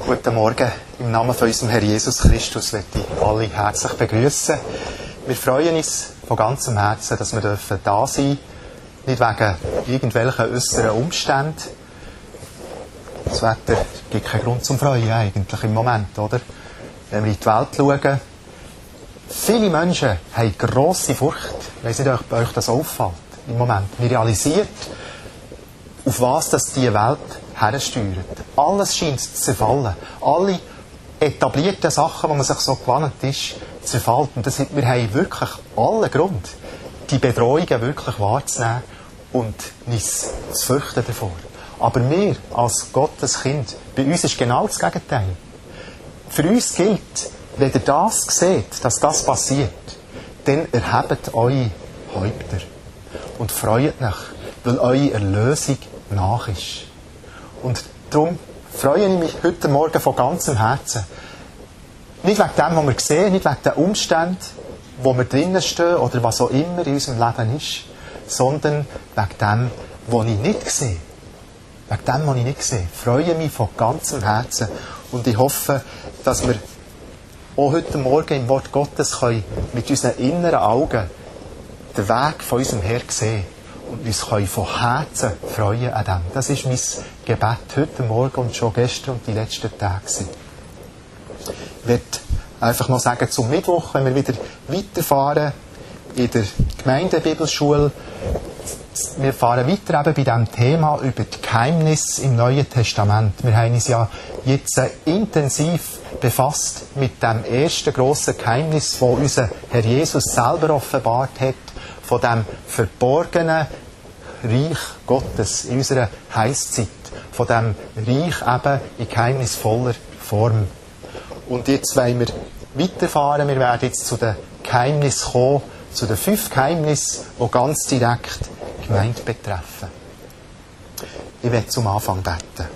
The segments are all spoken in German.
Guten Morgen. Im Namen von unserem Herrn Jesus Christus möchte ich alle herzlich begrüßen. Wir freuen uns von ganzem Herzen, dass wir da sein dürfen. Nicht wegen irgendwelchen äußeren Umständen. Das Wetter gibt keinen Grund zum Freuen eigentlich im Moment, oder? Wenn wir in die Welt schauen. Viele Menschen haben grosse Furcht. Ich weiss nicht, ob euch das auffällt im Moment. Wir realisieren, auf was das die Welt hersteuert. Alles scheint zu zerfallen. Alle etablierten Sachen, wo man sich so gewohnt ist, zerfallen. Und wir haben wirklich allen Grund, die Bedrohungen wirklich wahrzunehmen und uns zu fürchten davor. Aber wir, als Gottes Kind, bei uns ist genau das Gegenteil. Für uns gilt, wenn ihr das seht, dass das passiert, dann erhebt eure Häupter und freut euch, weil eure Erlösung nach ist. Und darum freue ich mich heute Morgen von ganzem Herzen. Nicht wegen dem, was wir sehen, nicht wegen den Umständen, wo wir drinnen stehen oder was auch immer in unserem Leben ist, sondern wegen dem, was ich nicht sehe. Wegen dem, was ich nicht sehe. Ich freue mich von ganzem Herzen und ich hoffe, dass wir auch heute Morgen im Wort Gottes können mit unseren inneren Augen den Weg von unserem Herrn sehen und uns können von Herzen freuen an dem. Das ist mein Gebet heute Morgen und schon gestern und die letzten Tage. Ich werde einfach noch sagen, zum Mittwoch, wenn wir wieder weiterfahren in der Gemeindebibelschule. Wir fahren weiter eben bei diesem Thema über die Geheimnisse im Neuen Testament. Wir haben uns ja jetzt intensiv befasst mit dem ersten grossen Geheimnis, das unser Herr Jesus selber offenbart hat, von dem verborgenen Reich Gottes in unserer Heilszeit, von dem Reich eben in geheimnisvoller Form. Und jetzt wollen wir weiterfahren. Wir werden jetzt zu den Geheimnissen kommen, zu den 5 Geheimnissen, die ganz direkt die Gemeinde betreffen. Ich werde zum Anfang beten.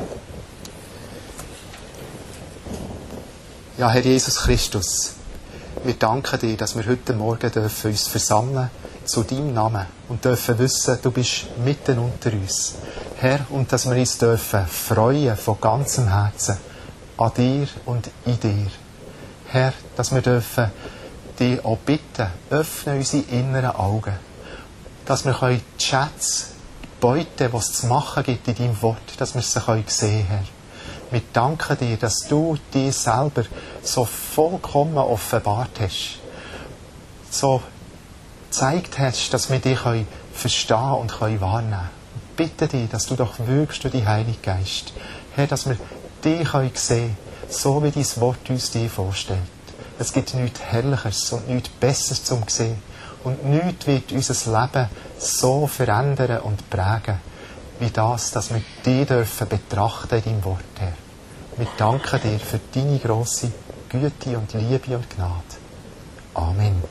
Ja, Herr Jesus Christus, wir danken dir, dass wir heute Morgen dürfen uns versammeln zu deinem Namen und dürfen wissen, du bist mitten unter uns. Herr, und dass wir uns dürfen freuen von ganzem Herzen an dir und in dir. Herr, dass wir dürfen dich auch bitten, öffne unsere inneren Augen, dass wir die Schätze, die Beute, die es zu machen gibt in deinem Wort, dass wir sie sehen können, Herr. Wir danken dir, dass du dir selber so vollkommen offenbart hast. So gezeigt hast, dass wir dich verstehen und wahrnehmen können. Ich bitte dich, dass du doch wirkst durch den Heiligen Geist. Herr, dass wir dich sehen können, so wie dein Wort uns dir vorstellt. Es gibt nichts Herrlicheres und nichts Besseres zum sehen. Und nichts wird unser Leben so verändern und prägen, wie das, dass wir dich dürfen betrachten in deinem Wort, Herr. Wir danken dir für deine grosse Güte und Liebe und Gnade. Amen.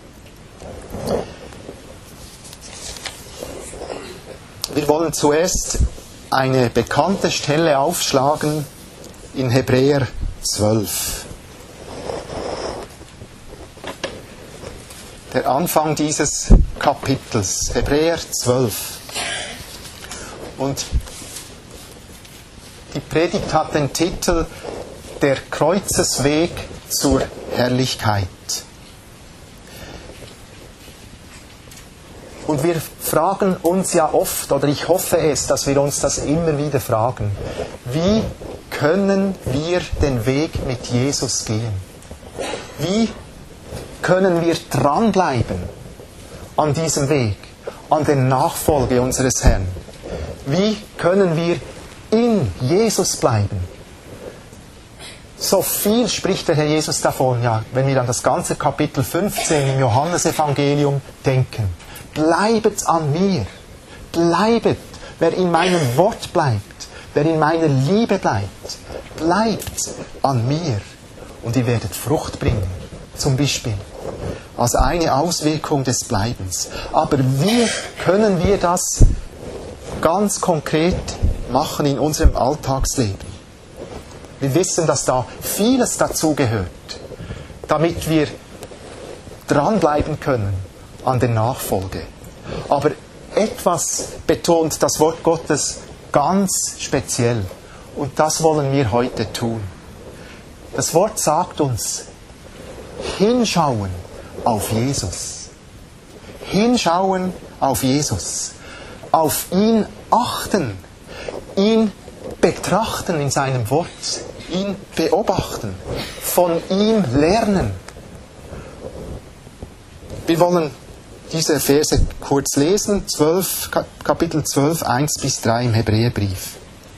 Wir wollen zuerst eine bekannte Stelle aufschlagen in Hebräer 12. Der Anfang dieses Kapitels, Hebräer 12. Und die Predigt hat den Titel Der Kreuzesweg zur Herrlichkeit. Und wir fragen uns ja oft, oder ich hoffe es, dass wir uns das immer wieder fragen, wie können wir den Weg mit Jesus gehen? Wie können wir dranbleiben an diesem Weg, an der Nachfolge unseres Herrn? Wie können wir in Jesus bleiben? So viel spricht der Herr Jesus davon, ja, wenn wir an das ganze Kapitel 15 im Johannesevangelium denken. Bleibet an mir. Bleibet. Wer in meinem Wort bleibt, wer in meiner Liebe bleibt, bleibt an mir. Und ihr werdet Frucht bringen. Zum Beispiel. Als eine Auswirkung des Bleibens. Aber wie können wir das ganz konkret machen in unserem Alltagsleben? Wir wissen, dass da vieles dazugehört, damit wir dranbleiben können an der Nachfolge. Aber etwas betont das Wort Gottes ganz speziell. Und das wollen wir heute tun. Das Wort sagt uns, hinschauen auf Jesus. Hinschauen auf Jesus. Auf ihn achten. Ihn betrachten in seinem Wort. Ihn beobachten. Von ihm lernen. Wir wollen diese Verse kurz lesen. Kapitel 12, 1-3 im Hebräerbrief.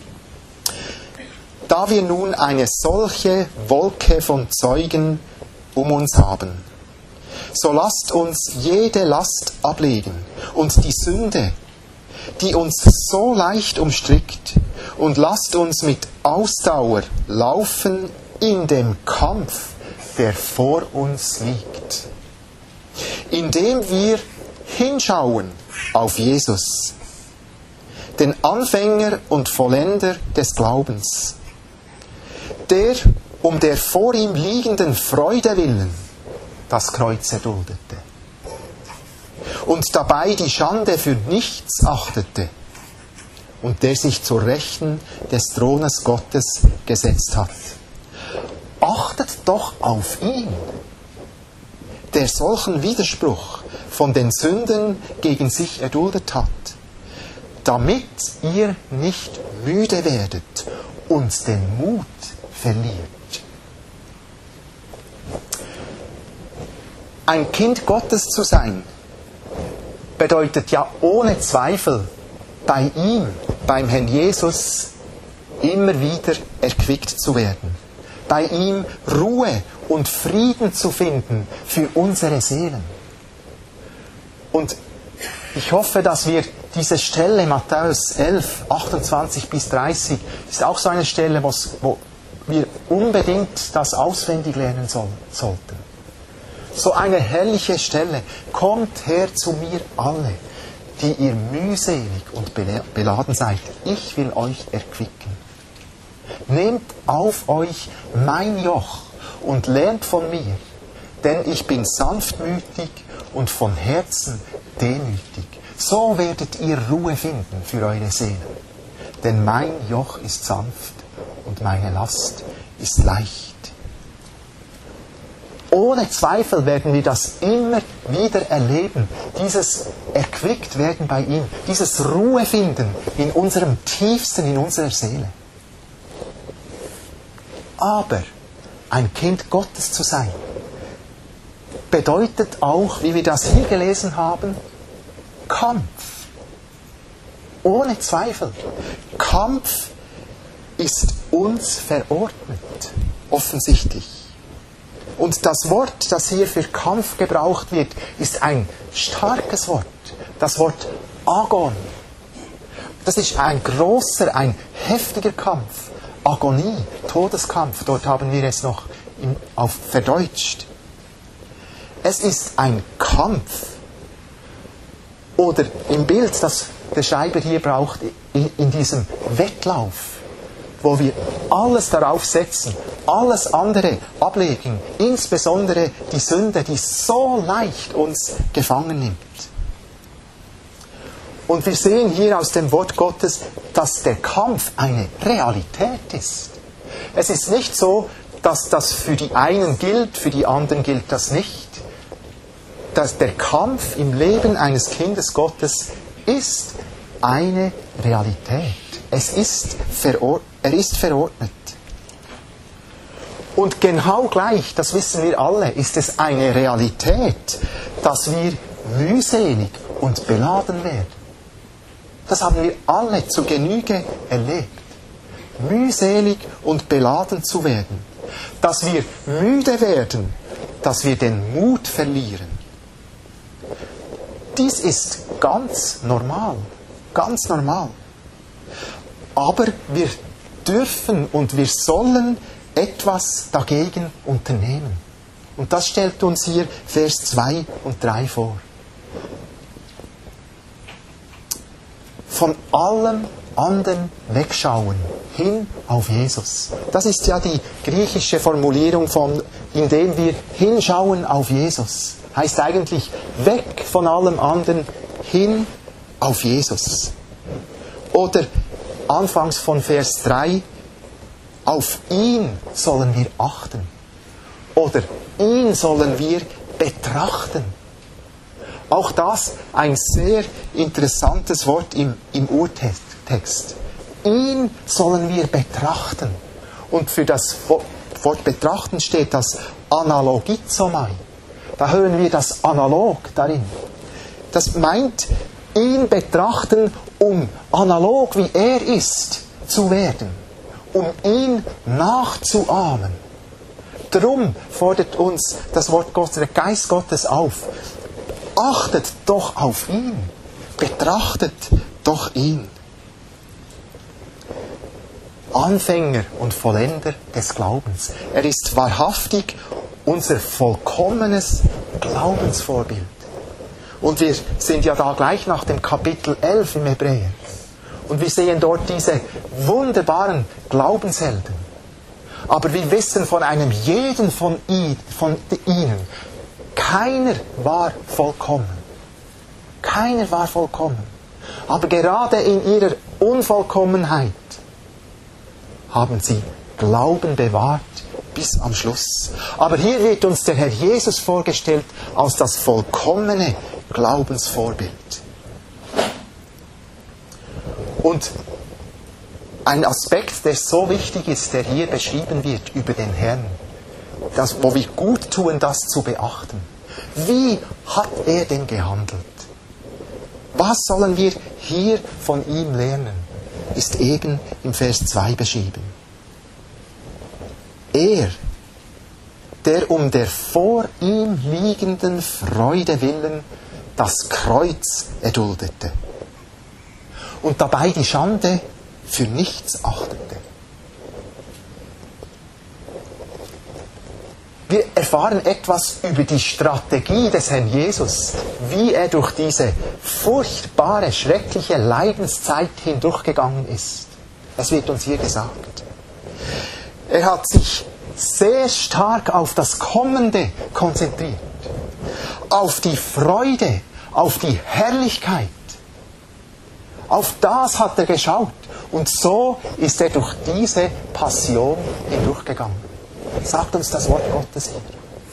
Da wir nun eine solche Wolke von Zeugen um uns haben, so lasst uns jede Last ablegen und die Sünde, die uns so leicht umstrickt, und lasst uns mit Ausdauer laufen in dem Kampf, der vor uns liegt, indem wir hinschauen auf Jesus, den Anfänger und Vollender des Glaubens, der um der vor ihm liegenden Freude willen das Kreuz erduldete und dabei die Schande für nichts achtete und der sich zur Rechten des Thrones Gottes gesetzt hat. Achtet doch auf ihn, der solchen Widerspruch von den Sünden gegen sich erduldet hat, damit ihr nicht müde werdet und den Mut verliert. Ein Kind Gottes zu sein, bedeutet ja ohne Zweifel bei ihm, beim Herrn Jesus, immer wieder erquickt zu werden. Bei ihm Ruhe und Frieden zu finden für unsere Seelen. Und ich hoffe, dass wir diese Stelle, Matthäus 11, 28-30, ist auch so eine Stelle, wo wir unbedingt das auswendig lernen sollten. So eine herrliche Stelle. Kommt her zu mir alle, die ihr mühselig und beladen seid. Ich will euch erquicken. Nehmt auf euch mein Joch und lernt von mir, denn ich bin sanftmütig und von Herzen demütig. So werdet ihr Ruhe finden für eure Seelen. Denn mein Joch ist sanft und meine Last ist leicht. Ohne Zweifel werden wir das immer wieder erleben, dieses erquickt werden bei ihm, dieses Ruhe finden in unserem Tiefsten, in unserer Seele. Aber ein Kind Gottes zu sein, bedeutet auch, wie wir das hier gelesen haben, Kampf. Ohne Zweifel. Kampf ist uns verordnet, offensichtlich. Und das Wort, das hier für Kampf gebraucht wird, ist ein starkes Wort. Das Wort Agon. Das ist ein großer, ein heftiger Kampf. Agonie, Todeskampf, dort haben wir es noch verdeutscht. Es ist ein Kampf. Oder im Bild, das der Schreiber hier braucht, in diesem Wettlauf, wo wir alles darauf setzen, alles andere ablegen, insbesondere die Sünde, die so leicht uns gefangen nimmt. Und wir sehen hier aus dem Wort Gottes, dass der Kampf eine Realität ist. Es ist nicht so, dass das für die einen gilt, für die anderen gilt das nicht. Dass der Kampf im Leben eines Kindes Gottes ist eine Realität. Er ist verordnet. Und genau gleich, das wissen wir alle, ist es eine Realität, dass wir mühselig und beladen werden. Das haben wir alle zu Genüge erlebt. Mühselig und beladen zu werden. Dass wir müde werden, dass wir den Mut verlieren. Dies ist ganz normal. Ganz normal. Aber wir dürfen und wir sollen etwas dagegen unternehmen. Und das stellt uns hier Vers 2 und 3 vor. Von allem anderen wegschauen, hin auf Jesus. Das ist ja die griechische Formulierung von, indem wir hinschauen auf Jesus. Heißt eigentlich, weg von allem anderen, hin auf Jesus. Oder anfangs von Vers 3, Auf ihn sollen wir achten. Oder ihn sollen wir betrachten. Auch das ein sehr interessantes Wort im Urtext. Ihn sollen wir betrachten. Und für das Wort betrachten steht das Analogizomai. Da hören wir das Analog darin. Das meint, ihn betrachten, um analog wie er ist zu werden. Um ihn nachzuahmen. Darum fordert uns das Wort Gottes, der Geist Gottes auf. Achtet doch auf ihn. Betrachtet doch ihn. Anfänger und Vollender des Glaubens. Er ist wahrhaftig unser vollkommenes Glaubensvorbild. Und wir sind ja da gleich nach dem Kapitel 11 im Hebräer. Und wir sehen dort diese wunderbaren Glaubenshelden. Aber wir wissen von einem jeden von ihnen, keiner war vollkommen. Keiner war vollkommen. Aber gerade in ihrer Unvollkommenheit haben sie Glauben bewahrt bis am Schluss. Aber hier wird uns der Herr Jesus vorgestellt als das vollkommene Glaubensvorbild. Und ein Aspekt, der so wichtig ist, der hier beschrieben wird über den Herrn, wo wir gut tun, das zu beachten. Wie hat er denn gehandelt? Was sollen wir hier von ihm lernen? Ist eben im Vers 2 beschrieben. Er, der um der vor ihm liegenden Freude willen das Kreuz erduldete und dabei die Schande für nichts achtete. Wir erfahren etwas über die Strategie des Herrn Jesus, wie er durch diese furchtbare, schreckliche Leidenszeit hindurchgegangen ist. Das wird uns hier gesagt. Er hat sich sehr stark auf das Kommende konzentriert, auf die Freude, auf die Herrlichkeit. Auf das hat er geschaut. Und so ist er durch diese Passion hindurchgegangen. Sagt uns das Wort Gottes hier.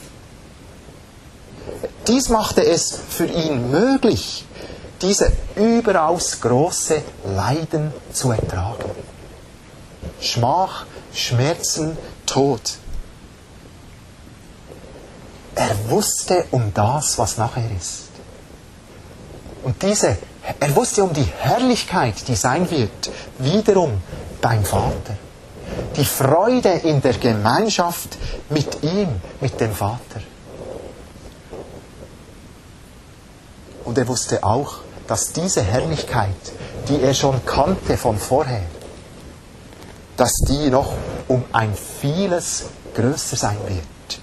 Dies machte es für ihn möglich, diese überaus große Leiden zu ertragen. Schmach, Schmerzen, Tod. Er wusste um das, was nachher ist. Und er wusste um die Herrlichkeit, die sein wird, wiederum beim Vater. Die Freude in der Gemeinschaft mit ihm, mit dem Vater. Und er wusste auch, dass diese Herrlichkeit, die er schon kannte von vorher, dass die noch um ein vieles größer sein wird.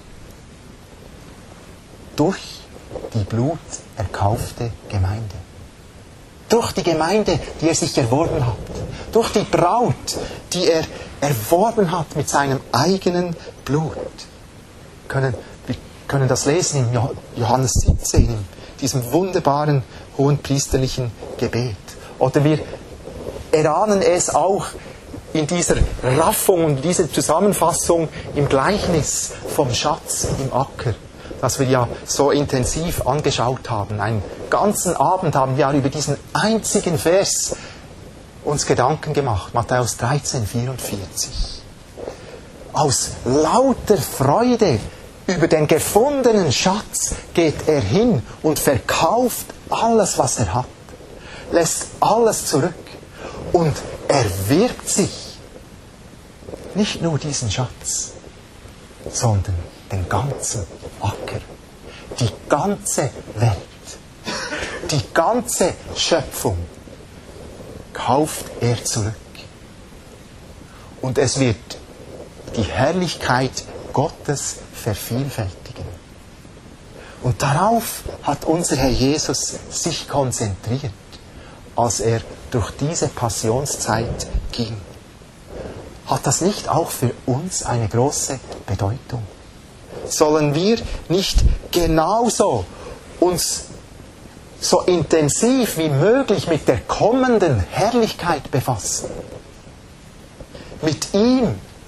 Durch die bluterkaufte Gemeinde. Durch die Gemeinde, die er sich erworben hat. Durch die Braut, die er erworben hat mit seinem eigenen Blut. Wir können das lesen in Johannes 17, in diesem wunderbaren hohenpriesterlichen Gebet. Oder wir erahnen es auch in dieser Raffung und dieser Zusammenfassung im Gleichnis vom Schatz im Acker, das wir ja so intensiv angeschaut haben. Einen ganzen Abend haben wir über diesen einzigen Vers uns Gedanken gemacht. Matthäus 13, 44. Aus lauter Freude über den gefundenen Schatz geht er hin und verkauft alles, was er hat. Lässt alles zurück und erwirbt sich nicht nur diesen Schatz, sondern den ganzen Acker, die ganze Welt, die ganze Schöpfung kauft er zurück. Und es wird die Herrlichkeit Gottes vervielfältigen. Und darauf hat unser Herr Jesus sich konzentriert, als er durch diese Passionszeit ging. Hat das nicht auch für uns eine große Bedeutung? Sollen wir nicht genauso uns so intensiv wie möglich mit der kommenden Herrlichkeit befassen? Mit ihm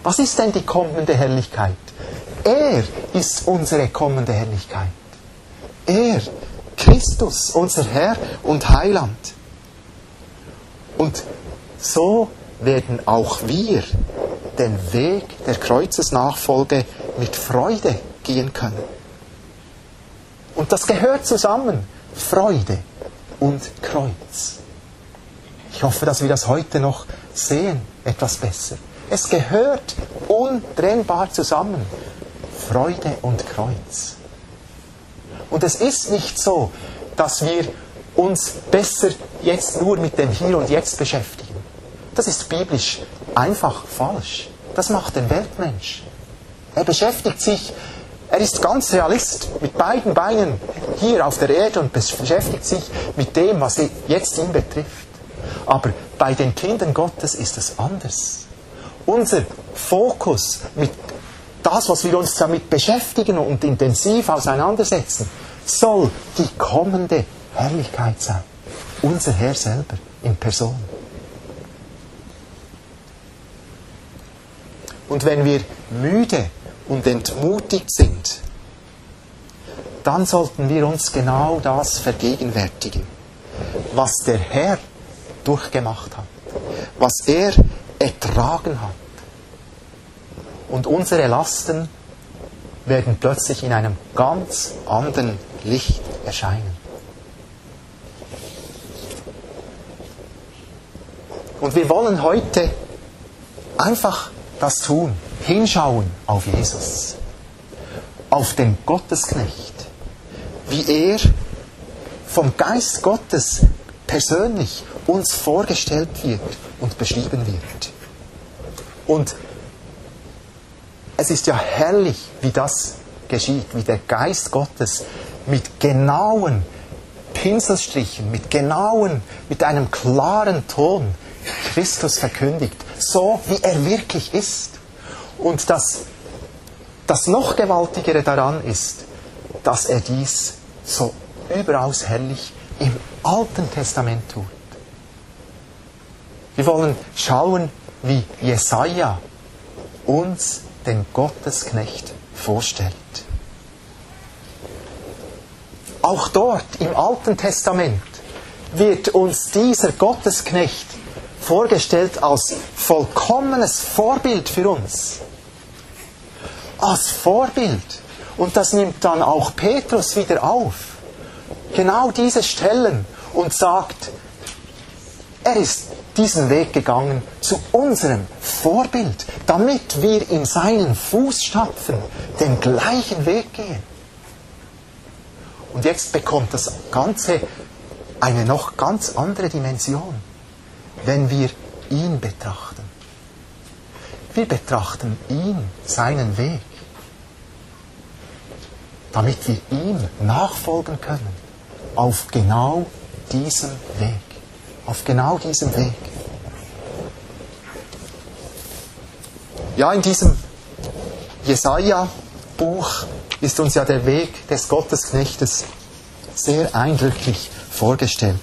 Was ist denn die kommende Herrlichkeit? Er ist unsere kommende Herrlichkeit. Er, Christus, unser Herr und Heiland. Und so werden auch wir den Weg der Kreuzesnachfolge mit Freude gehen können. Und das gehört zusammen, Freude und Kreuz. Ich hoffe, dass wir das heute noch sehen, etwas besser. Es gehört untrennbar zusammen, Freude und Kreuz. Und es ist nicht so, dass wir uns besser jetzt nur mit dem Hier und Jetzt beschäftigen. Das ist biblisch einfach falsch. Das macht den Weltmensch. Er beschäftigt sich, er ist ganz Realist, mit beiden Beinen hier auf der Erde und beschäftigt sich mit dem, was jetzt ihn betrifft. Aber bei den Kindern Gottes ist es anders. Unser Fokus, mit das, was wir uns damit beschäftigen und intensiv auseinandersetzen, soll die kommende Herrlichkeit sein. Unser Herr selber in Person. Und wenn wir müde und entmutigt sind, dann sollten wir uns genau das vergegenwärtigen, was der Herr durchgemacht hat, was er ertragen hat. Und unsere Lasten werden plötzlich in einem ganz anderen Licht erscheinen. Und wir wollen heute einfach das tun, hinschauen auf Jesus, auf den Gottesknecht, wie er vom Geist Gottes persönlich uns vorgestellt wird und beschrieben wird. Und es ist ja herrlich, wie das geschieht, wie der Geist Gottes mit genauen Pinselstrichen, mit einem klaren Ton Christus verkündigt, so wie er wirklich ist. Und das noch Gewaltigere daran ist, dass er dies so überaus herrlich im Alten Testament tut. Wir wollen schauen, wie Jesaja uns den Gottesknecht vorstellt. Auch dort im Alten Testament wird uns dieser Gottesknecht vorgestellt als vollkommenes Vorbild für uns. Als Vorbild. Und das nimmt dann auch Petrus wieder auf. Genau diese Stellen und sagt, er ist diesen Weg gegangen zu unserem Vorbild, damit wir in seinen Fußstapfen den gleichen Weg gehen. Und jetzt bekommt das Ganze eine noch ganz andere Dimension, wenn wir ihn betrachten. Wir betrachten ihn, seinen Weg, damit wir ihm nachfolgen können auf genau diesem Weg. Auf genau diesem Weg. Ja, in diesem Jesaja-Buch ist uns ja der Weg des Gottesknechtes sehr eindrücklich vorgestellt.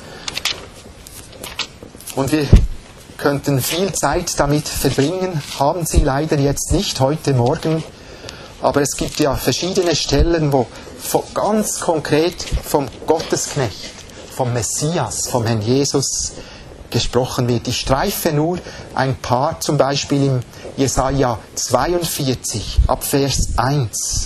Und wir könnten viel Zeit damit verbringen, haben sie leider jetzt nicht heute Morgen, aber es gibt ja verschiedene Stellen, wo ganz konkret vom Gottesknecht, vom Messias, vom Herrn Jesus gesprochen wird. Ich streife nur ein paar, zum Beispiel im Jesaja 42, ab Vers 1.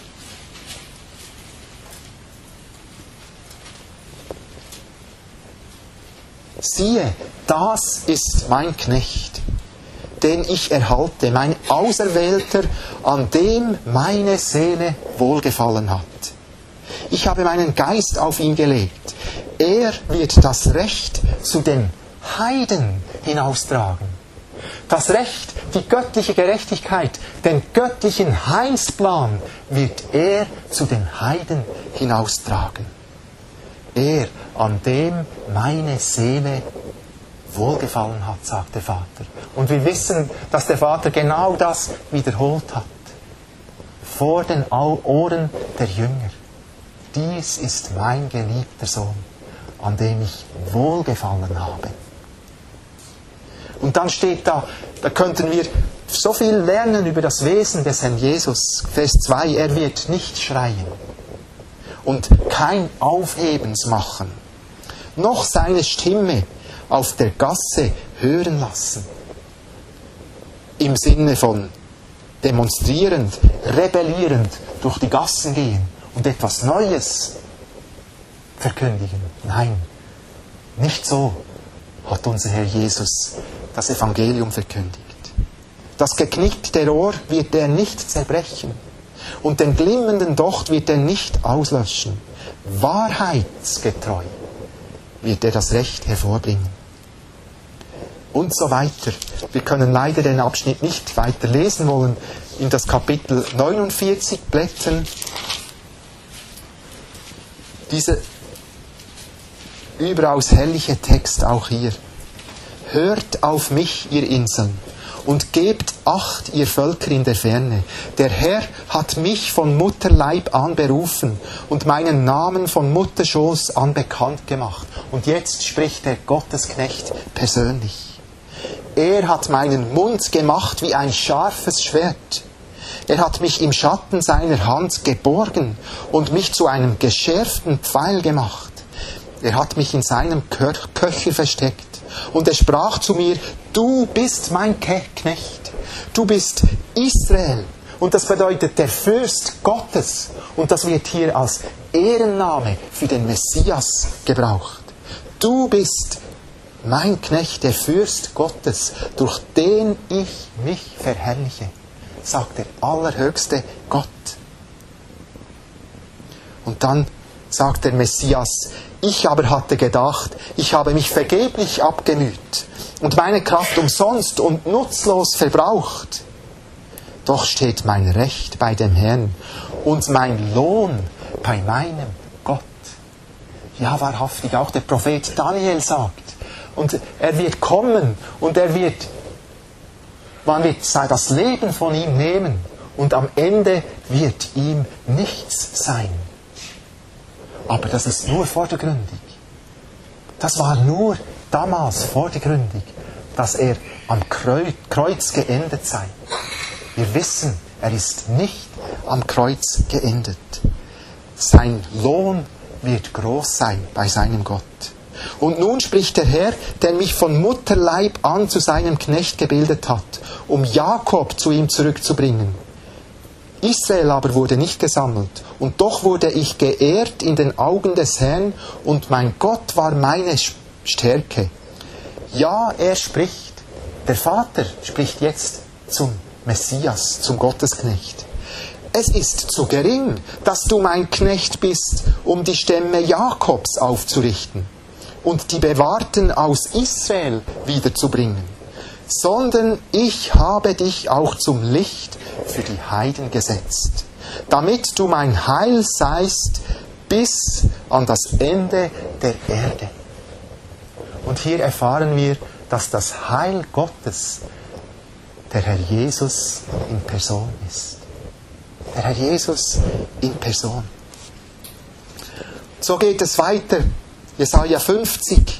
Siehe, das ist mein Knecht, den ich erhalte, mein Auserwählter, an dem meine Seele wohlgefallen hat. Ich habe meinen Geist auf ihn gelegt. Er wird das Recht zu den Heiden hinaustragen. Das Recht, die göttliche Gerechtigkeit, den göttlichen Heilsplan wird er zu den Heiden hinaustragen. Er, an dem meine Seele wohlgefallen hat, sagt der Vater. Und wir wissen, dass der Vater genau das wiederholt hat. Vor den Ohren der Jünger. Dies ist mein geliebter Sohn, an dem ich wohlgefallen habe. Und dann steht da könnten wir so viel lernen über das Wesen des Herrn Jesus. Vers 2, er wird nicht schreien und kein Aufhebens machen, noch seine Stimme auf der Gasse hören lassen. Im Sinne von demonstrierend, rebellierend durch die Gassen gehen und etwas Neues verkündigen. Nein, nicht so hat unser Herr Jesus das Evangelium verkündigt. Das geknickte Rohr wird er nicht zerbrechen und den glimmenden Docht wird er nicht auslöschen. Wahrheitsgetreu wird er das Recht hervorbringen. Und so weiter. Wir können leider den Abschnitt nicht weiter lesen, wollen in das Kapitel 49 blättern. Dieser überaus herrliche Text auch hier. Hört auf mich, ihr Inseln, und gebt Acht, ihr Völker in der Ferne. Der Herr hat mich von Mutterleib an berufen und meinen Namen von Mutterschoß an bekannt gemacht. Und jetzt spricht der Gottesknecht persönlich. Er hat meinen Mund gemacht wie ein scharfes Schwert. Er hat mich im Schatten seiner Hand geborgen und mich zu einem geschärften Pfeil gemacht. Er hat mich in seinem Köcher versteckt. Und er sprach zu mir, du bist mein Knecht. Du bist Israel. Und das bedeutet der Fürst Gottes. Und das wird hier als Ehrenname für den Messias gebraucht. Du bist mein Knecht, der Fürst Gottes, durch den ich mich verherrliche, sagt der allerhöchste Gott. Und dann sagt der Messias, ich aber hatte gedacht, ich habe mich vergeblich abgemüht und meine Kraft umsonst und nutzlos verbraucht. Doch steht mein Recht bei dem Herrn und mein Lohn bei meinem Gott. Ja, wahrhaftig, auch der Prophet Daniel sagt, und er wird kommen und man wird das Leben von ihm nehmen und am Ende wird ihm nichts sein. Aber das ist nur vordergründig. Das war nur damals vordergründig, dass er am Kreuz geendet sei. Wir wissen, er ist nicht am Kreuz geendet. Sein Lohn wird groß sein bei seinem Gott. Und nun spricht der Herr, der mich von Mutterleib an zu seinem Knecht gebildet hat, um Jakob zu ihm zurückzubringen. Israel aber wurde nicht gesammelt, und doch wurde ich geehrt in den Augen des Herrn, und mein Gott war meine Stärke. Ja, er spricht, der Vater spricht jetzt zum Messias, zum Gottesknecht. Es ist zu gering, dass du mein Knecht bist, um die Stämme Jakobs aufzurichten und die Bewahrten aus Israel wiederzubringen, sondern ich habe dich auch zum Licht für die Heiden gesetzt, damit du mein Heil seist bis an das Ende der Erde. Und hier erfahren wir, dass das Heil Gottes der Herr Jesus in Person ist. Der Herr Jesus in Person. So geht es weiter. Jesaja 50,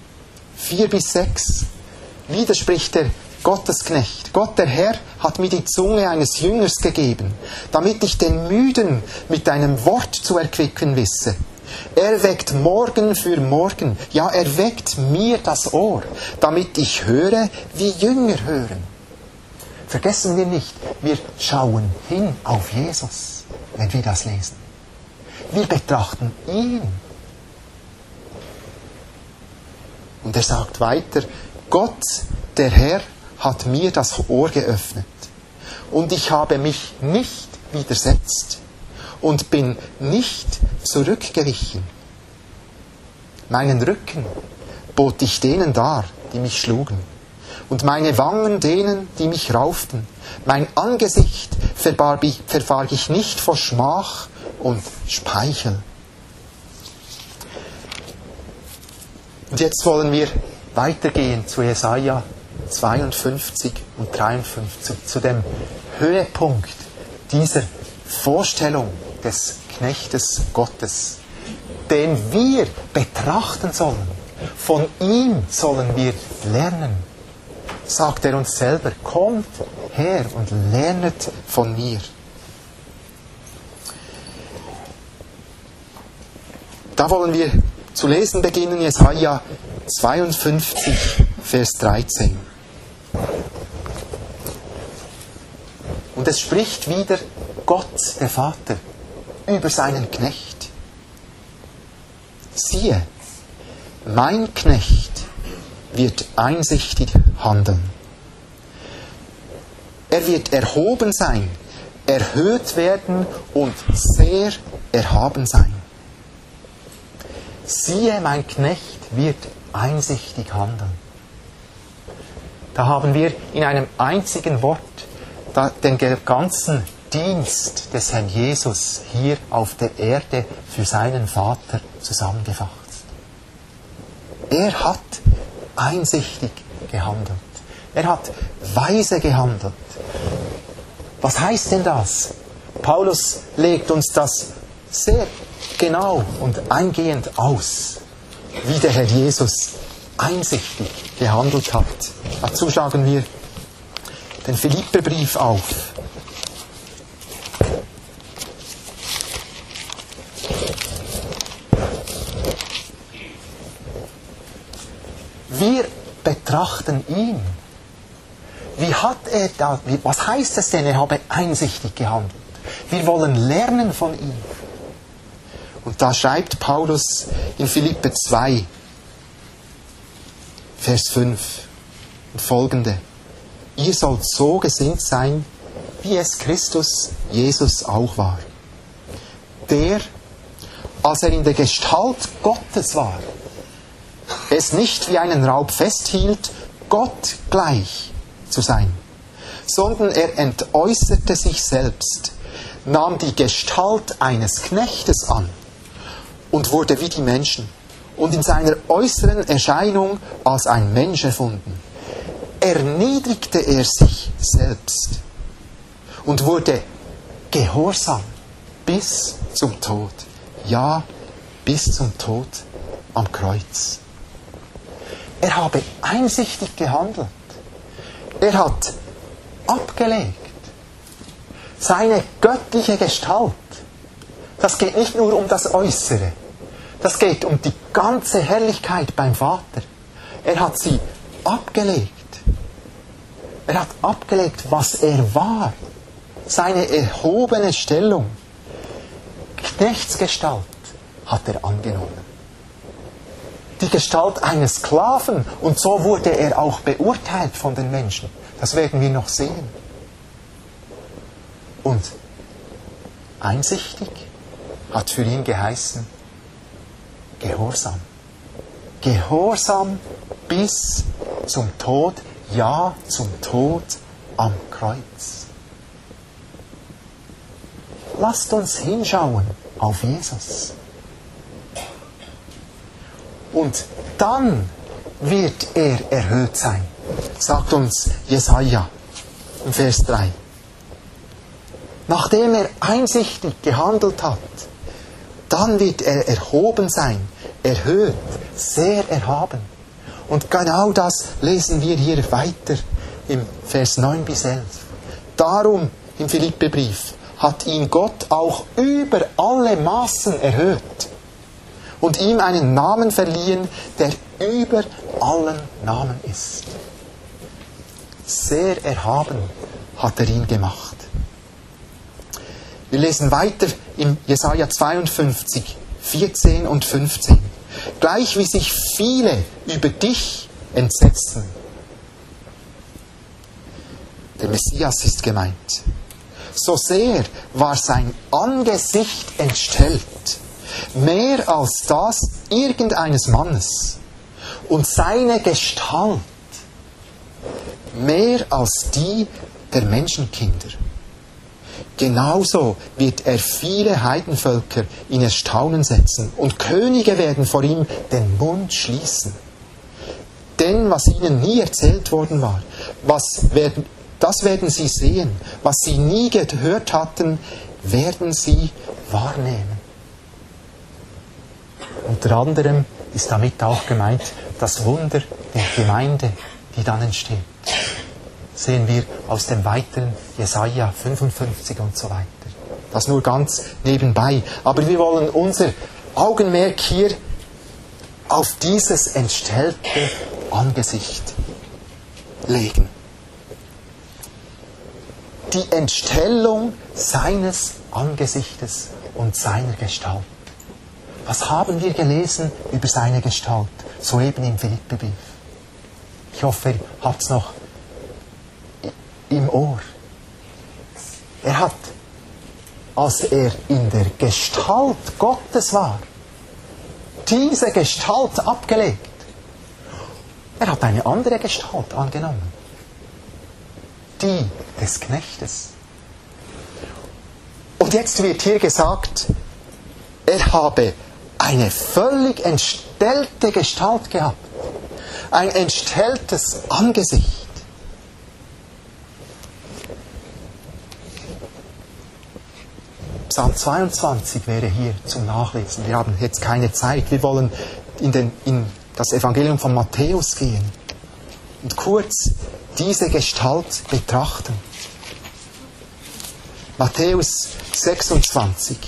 4-6. Wieder spricht der Gottesknecht. Gott, der Herr, hat mir die Zunge eines Jüngers gegeben, damit ich den Müden mit einem Wort zu erquicken wisse. Er weckt Morgen für Morgen. Ja, er weckt mir das Ohr, damit ich höre, wie Jünger hören. Vergessen wir nicht, wir schauen hin auf Jesus, wenn wir das lesen. Wir betrachten ihn. Und er sagt weiter, Gott, der Herr, hat mir das Ohr geöffnet. Und ich habe mich nicht widersetzt und bin nicht zurückgewichen. Meinen Rücken bot ich denen dar, die mich schlugen, und meine Wangen denen, die mich rauften. Mein Angesicht verbarg ich nicht vor Schmach und Speichel. Und jetzt wollen wir weitergehen zu Jesaja 52 und 53, zu dem Höhepunkt dieser Vorstellung des Knechtes Gottes, den wir betrachten sollen. Von ihm sollen wir lernen. Sagt er uns selber, kommt her und lernet von mir. Da wollen wir zu lesen beginnen, Jesaja 52, Vers 13. Und es spricht wieder Gott, der Vater, über seinen Knecht. Siehe, mein Knecht wird einsichtig handeln. Er wird erhoben sein, erhöht werden und sehr erhaben sein. Siehe, mein Knecht wird einsichtig handeln. Da haben wir in einem einzigen Wort den ganzen Dienst des Herrn Jesus hier auf der Erde für seinen Vater zusammengefasst. Er hat einsichtig gehandelt. Er hat weise gehandelt. Was heißt denn das? Paulus legt uns das sehr genau und eingehend aus, wie der Herr Jesus einsichtig gehandelt hat. Dazu schlagen wir den Philipperbrief auf. Wir betrachten ihn. Wie hat er da, was heißt es denn, er habe einsichtig gehandelt? Wir wollen lernen von ihm. Und da schreibt Paulus in Philipper 2, Vers 5 und folgende. Ihr sollt so gesinnt sein, wie es Christus Jesus auch war. Der, als er in der Gestalt Gottes war, es nicht wie einen Raub festhielt, Gott gleich zu sein, sondern er entäußerte sich selbst, nahm die Gestalt eines Knechtes an und wurde wie die Menschen und in seiner äußeren Erscheinung als ein Mensch erfunden. Erniedrigte er sich selbst und wurde gehorsam bis zum Tod. Ja, bis zum Tod am Kreuz. Er habe einsichtig gehandelt. Er hat abgelegt. Seine göttliche Gestalt. Das geht nicht nur um das Äußere. Das geht um die ganze Herrlichkeit beim Vater. Er hat sie abgelegt. Er hat abgelegt, was er war. Seine erhobene Stellung. Knechtsgestalt hat er angenommen. Die Gestalt eines Sklaven. Und so wurde er auch beurteilt von den Menschen. Das werden wir noch sehen. Und einsichtig hat für ihn geheißen, Gehorsam. Gehorsam bis zum Tod, ja, zum Tod am Kreuz. Lasst uns hinschauen auf Jesus. Und dann wird er erhöht sein, sagt uns Jesaja im Vers 3. Nachdem er einsichtig gehandelt hat, dann wird er erhoben sein, erhöht, sehr erhaben. Und genau das lesen wir hier weiter im Vers 9 bis 11. Darum im Philipperbrief hat ihn Gott auch über alle Maßen erhöht und ihm einen Namen verliehen, der über allen Namen ist. Sehr erhaben hat er ihn gemacht. Wir lesen weiter in Jesaja 52, 14 und 15. Gleich wie sich viele über dich entsetzten. Der Messias ist gemeint. So sehr war sein Angesicht entstellt, mehr als das irgendeines Mannes, und seine Gestalt mehr als die der Menschenkinder. Genauso wird er viele Heidenvölker in Erstaunen setzen und Könige werden vor ihm den Mund schließen. Denn was ihnen nie erzählt worden war, das werden sie sehen. Was sie nie gehört hatten, werden sie wahrnehmen. Unter anderem ist damit auch gemeint das Wunder der Gemeinde, die dann entsteht. sehen wir aus dem weiteren Jesaja 55 und so weiter. Das nur ganz nebenbei. Aber wir wollen unser Augenmerk hier auf dieses entstellte Angesicht legen. Die Entstellung seines Angesichtes und seiner Gestalt. Was haben wir gelesen über seine Gestalt? Soeben im Philipperbrief. Ich hoffe, ihr habt es noch im Ohr. Er hat, als er in der Gestalt Gottes war, diese Gestalt abgelegt. Er hat eine andere Gestalt angenommen. Die des Knechtes. Und jetzt wird hier gesagt, er habe eine völlig entstellte Gestalt gehabt. Ein entstelltes Angesicht. Psalm 22 wäre hier zum Nachlesen. Wir haben jetzt keine Zeit. Wir wollen in das Evangelium von Matthäus gehen und kurz diese Gestalt betrachten. Matthäus 26.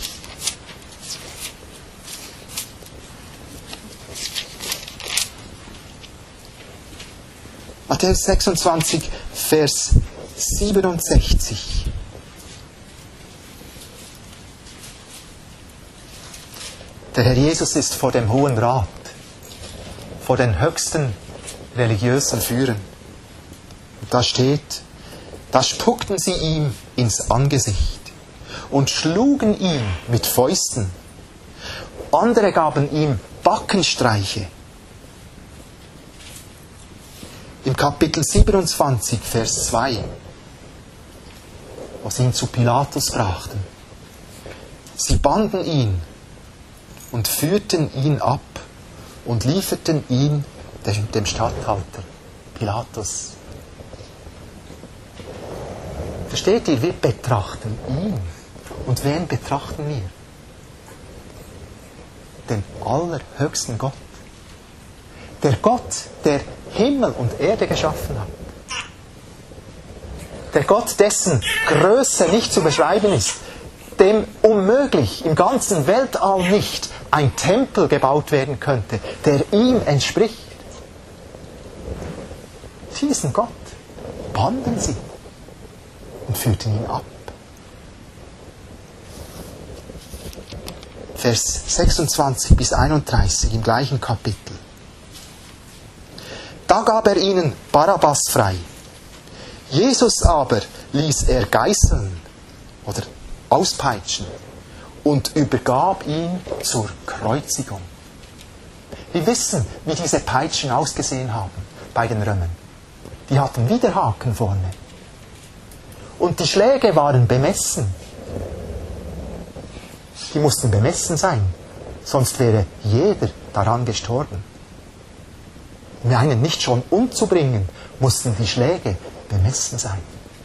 Matthäus 26, Vers 67. Der Herr Jesus ist vor dem Hohen Rat, vor den höchsten religiösen Führern. Und da steht, da spuckten sie ihm ins Angesicht und schlugen ihn mit Fäusten. Andere gaben ihm Backenstreiche. Im Kapitel 27, Vers 2, wo sie ihn zu Pilatus brachten. Sie banden ihn und führten ihn ab und lieferten ihn dem Statthalter, Pilatus. Versteht ihr, wir betrachten ihn. Und wen betrachten wir? Den allerhöchsten Gott. Der Gott, der Himmel und Erde geschaffen hat. Der Gott, dessen Größe nicht zu beschreiben ist, dem unmöglich im ganzen Weltall nicht ein Tempel gebaut werden könnte, der ihm entspricht. Diesen Gott banden sie und führten ihn ab. Vers 26 bis 31 im gleichen Kapitel. Da gab er ihnen Barabbas frei. Jesus aber ließ er geißeln oder auspeitschen und übergab ihn zur Kreuzigung. Wir wissen, wie diese Peitschen ausgesehen haben bei den Römern. Die hatten Widerhaken vorne. Und die Schläge waren bemessen. Die mussten bemessen sein, sonst wäre jeder daran gestorben. Um einen nicht schon umzubringen, mussten die Schläge bemessen sein.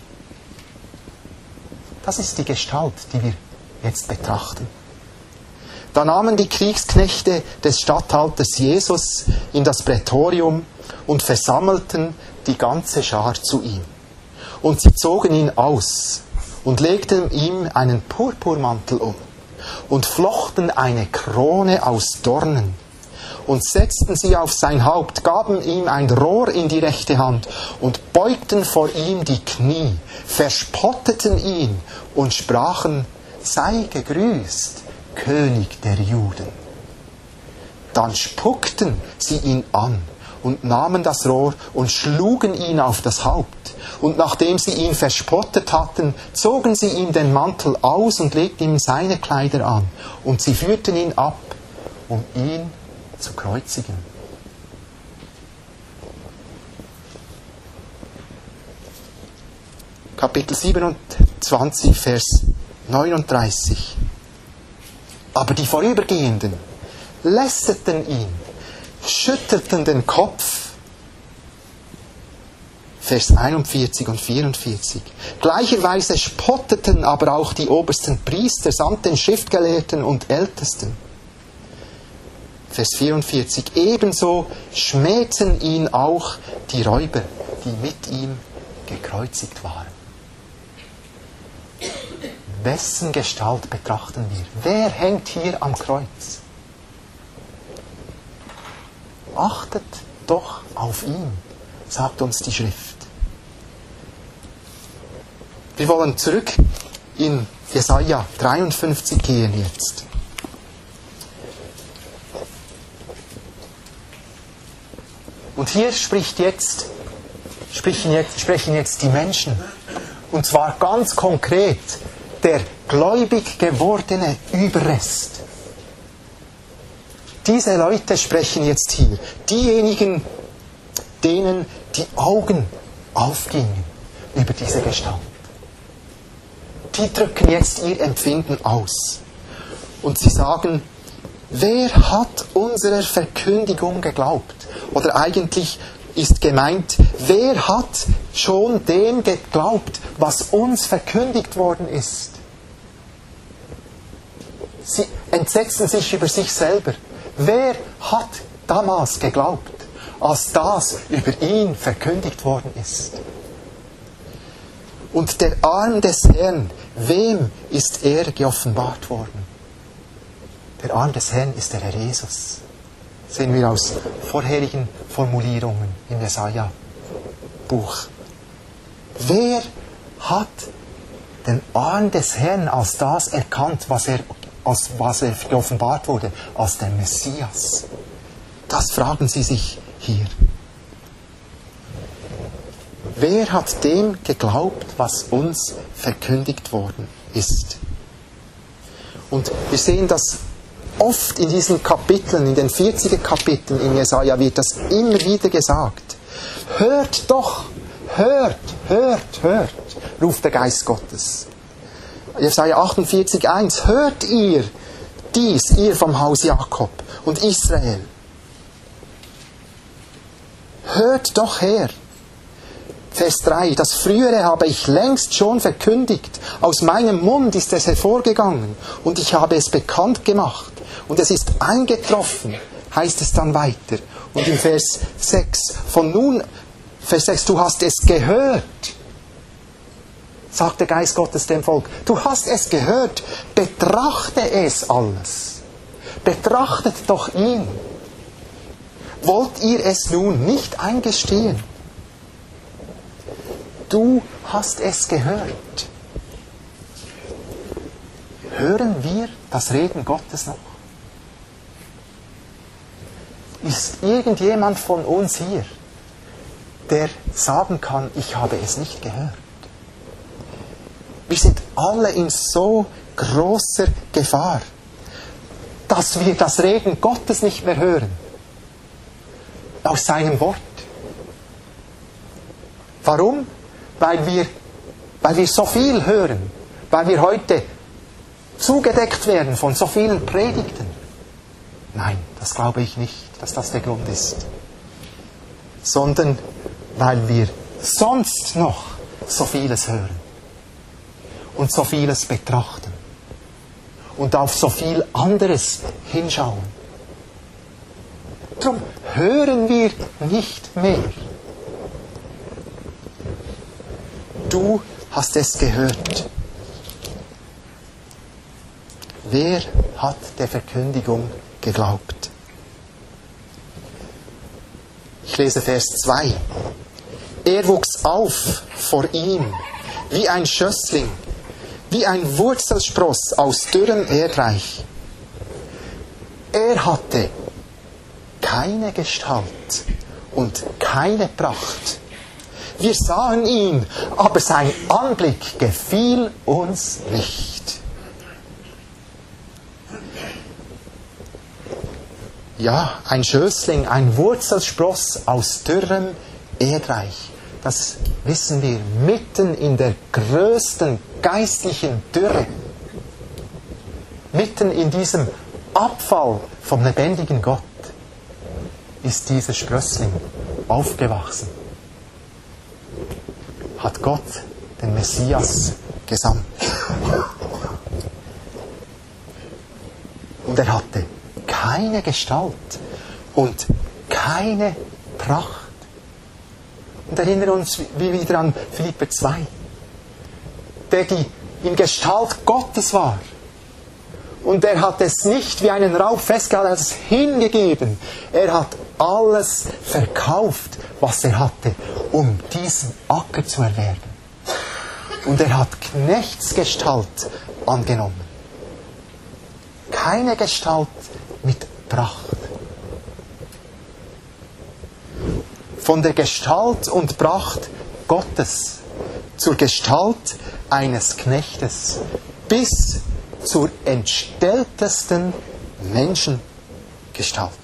Das ist die Gestalt, die wir jetzt betrachten. Da nahmen die Kriegsknechte des Statthalters Jesus in das Prätorium und versammelten die ganze Schar zu ihm. Und sie zogen ihn aus und legten ihm einen Purpurmantel um und flochten eine Krone aus Dornen und setzten sie auf sein Haupt, gaben ihm ein Rohr in die rechte Hand und beugten vor ihm die Knie, verspotteten ihn und sprachen, sei gegrüßt, König der Juden. Dann spuckten sie ihn an und nahmen das Rohr und schlugen ihn auf das Haupt. Und nachdem sie ihn verspottet hatten, zogen sie ihm den Mantel aus und legten ihm seine Kleider an. Und sie führten ihn ab, um ihn zu kreuzigen. Kapitel 27, Vers 39. Aber die Vorübergehenden lästerten ihn, schüttelten den Kopf. Vers 41 und 44. Gleicherweise spotteten aber auch die obersten Priester samt den Schriftgelehrten und Ältesten. Vers 44. Ebenso schmähten ihn auch die Räuber, die mit ihm gekreuzigt waren. Wessen Gestalt betrachten wir? Wer hängt hier am Kreuz? Achtet doch auf ihn, sagt uns die Schrift. Wir wollen zurück in Jesaja 53 gehen jetzt. Und hier sprechen jetzt die Menschen. Und zwar ganz konkret der gläubig gewordene Überrest. Diese Leute sprechen jetzt hier. Diejenigen, denen die Augen aufgingen über diese Gestalt. Die drücken jetzt ihr Empfinden aus. Und sie sagen, wer hat unserer Verkündigung geglaubt? Oder eigentlich ist gemeint, wer hat schon dem geglaubt, was uns verkündigt worden ist? Sie entsetzen sich über sich selber. Wer hat damals geglaubt, als das über ihn verkündigt worden ist? Und der Arm des Herrn, wem ist er geoffenbart worden? Der Arm des Herrn ist der Herr Jesus. Sehen wir aus vorherigen Formulierungen im Jesaja-Buch. Wer hat den Arm des Herrn als das erkannt, was er geoffenbart wurde, als der Messias? Das fragen sie sich hier. Wer hat dem geglaubt, was uns verkündigt worden ist? Und wir sehen das oft in diesen Kapiteln, in den 40er Kapiteln in Jesaja wird das immer wieder gesagt. Hört doch, hört, ruft der Geist Gottes. Jesaja 48,1, hört ihr dies, ihr vom Haus Jakob und Israel. Hört doch her. Vers 3, das Frühere habe ich längst schon verkündigt, aus meinem Mund ist es hervorgegangen und ich habe es bekannt gemacht und es ist eingetroffen, heißt es dann weiter. Und in Vers 6, Vers 6, du hast es gehört, sagt der Geist Gottes dem Volk, du hast es gehört, betrachte es alles, betrachtet doch ihn. Wollt ihr es nun nicht eingestehen? Du hast es gehört. Hören wir das Reden Gottes noch? Ist irgendjemand von uns hier, der sagen kann, ich habe es nicht gehört? Wir sind alle in so großer Gefahr, dass wir das Reden Gottes nicht mehr hören. Aus seinem Wort. Warum? Weil wir so viel hören, weil wir heute zugedeckt werden von so vielen Predigten. Nein, das glaube ich nicht, dass das der Grund ist. Sondern weil wir sonst noch so vieles hören und so vieles betrachten und auf so viel anderes hinschauen. Darum hören wir nicht mehr. Du hast es gehört. Wer hat der Verkündigung geglaubt? Ich lese Vers 2. Er wuchs auf vor ihm, wie ein Schössling, wie ein Wurzelspross aus dürrem Erdreich. Er hatte keine Gestalt und keine Pracht. Wir sahen ihn, aber sein Anblick gefiel uns nicht. Ja, ein Schößling, ein Wurzelspross aus dürrem Erdreich. Das wissen wir, mitten in der größten geistlichen Dürre. Mitten in diesem Abfall vom lebendigen Gott ist dieser Sprössling aufgewachsen. Hat Gott den Messias gesandt. Und er hatte keine Gestalt und keine Pracht. Und erinnern uns wieder an Philipper 2, der die in Gestalt Gottes war. Und er hat es nicht wie einen Raub festgehalten, er hat es hingegeben. Er hat alles verkauft, was er hatte, um diesen Acker zu erwerben. Und er hat Knechtsgestalt angenommen. Keine Gestalt mit Pracht. Von der Gestalt und Pracht Gottes zur Gestalt eines Knechtes bis zur entstelltesten Menschengestalt.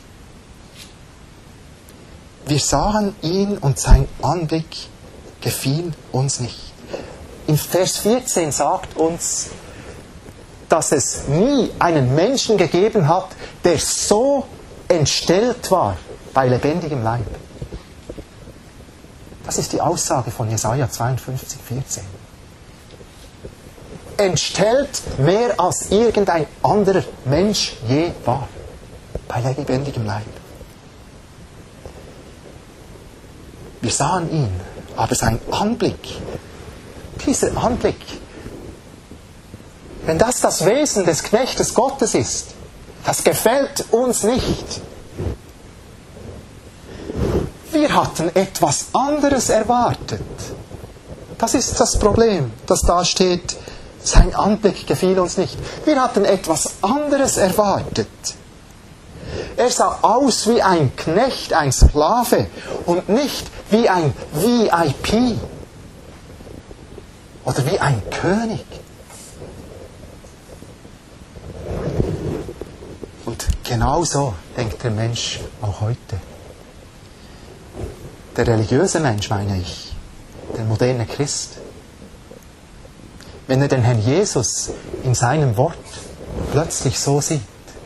Wir sahen ihn und sein Anblick gefiel uns nicht. In Vers 14 sagt uns, dass es nie einen Menschen gegeben hat, der so entstellt war bei lebendigem Leib. Das ist die Aussage von Jesaja 52, 14. Entstellt mehr als irgendein anderer Mensch je war. Bei lebendigem Leib. Wir sahen ihn, aber sein Anblick, dieser Anblick, wenn das das Wesen des Knechtes Gottes ist, das gefällt uns nicht. Wir hatten etwas anderes erwartet. Das ist das Problem, das da steht. Sein Anblick gefiel uns nicht. Wir hatten etwas anderes erwartet. Er sah aus wie ein Knecht, ein Sklave und nicht wie ein VIP oder wie ein König. Und genauso denkt der Mensch auch heute. Der religiöse Mensch, meine ich, der moderne Christ. Wenn er den Herrn Jesus in seinem Wort plötzlich so sieht.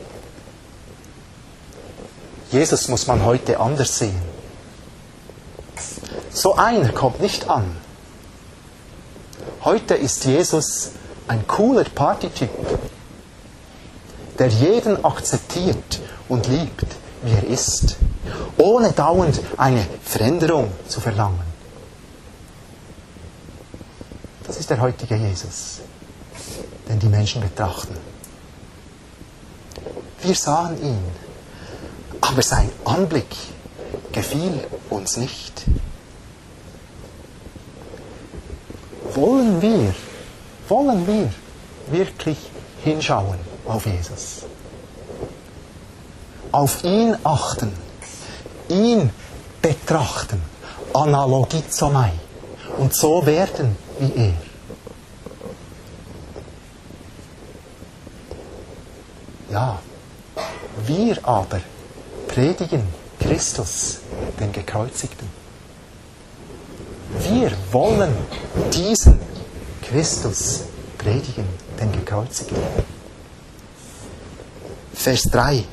Jesus muss man heute anders sehen. So einer kommt nicht an. Heute ist Jesus ein cooler Partytyp, der jeden akzeptiert und liebt, wie er ist, ohne dauernd eine Veränderung zu verlangen. Das ist der heutige Jesus, den die Menschen betrachten. Wir sahen ihn, aber sein Anblick gefiel uns nicht. Wollen wir wirklich hinschauen auf Jesus? Auf ihn achten, ihn betrachten, analogizomai und so werden wie er. Ja, wir aber predigen Christus, den Gekreuzigten. Wir wollen diesen Christus predigen, den Gekreuzigten. Vers 3.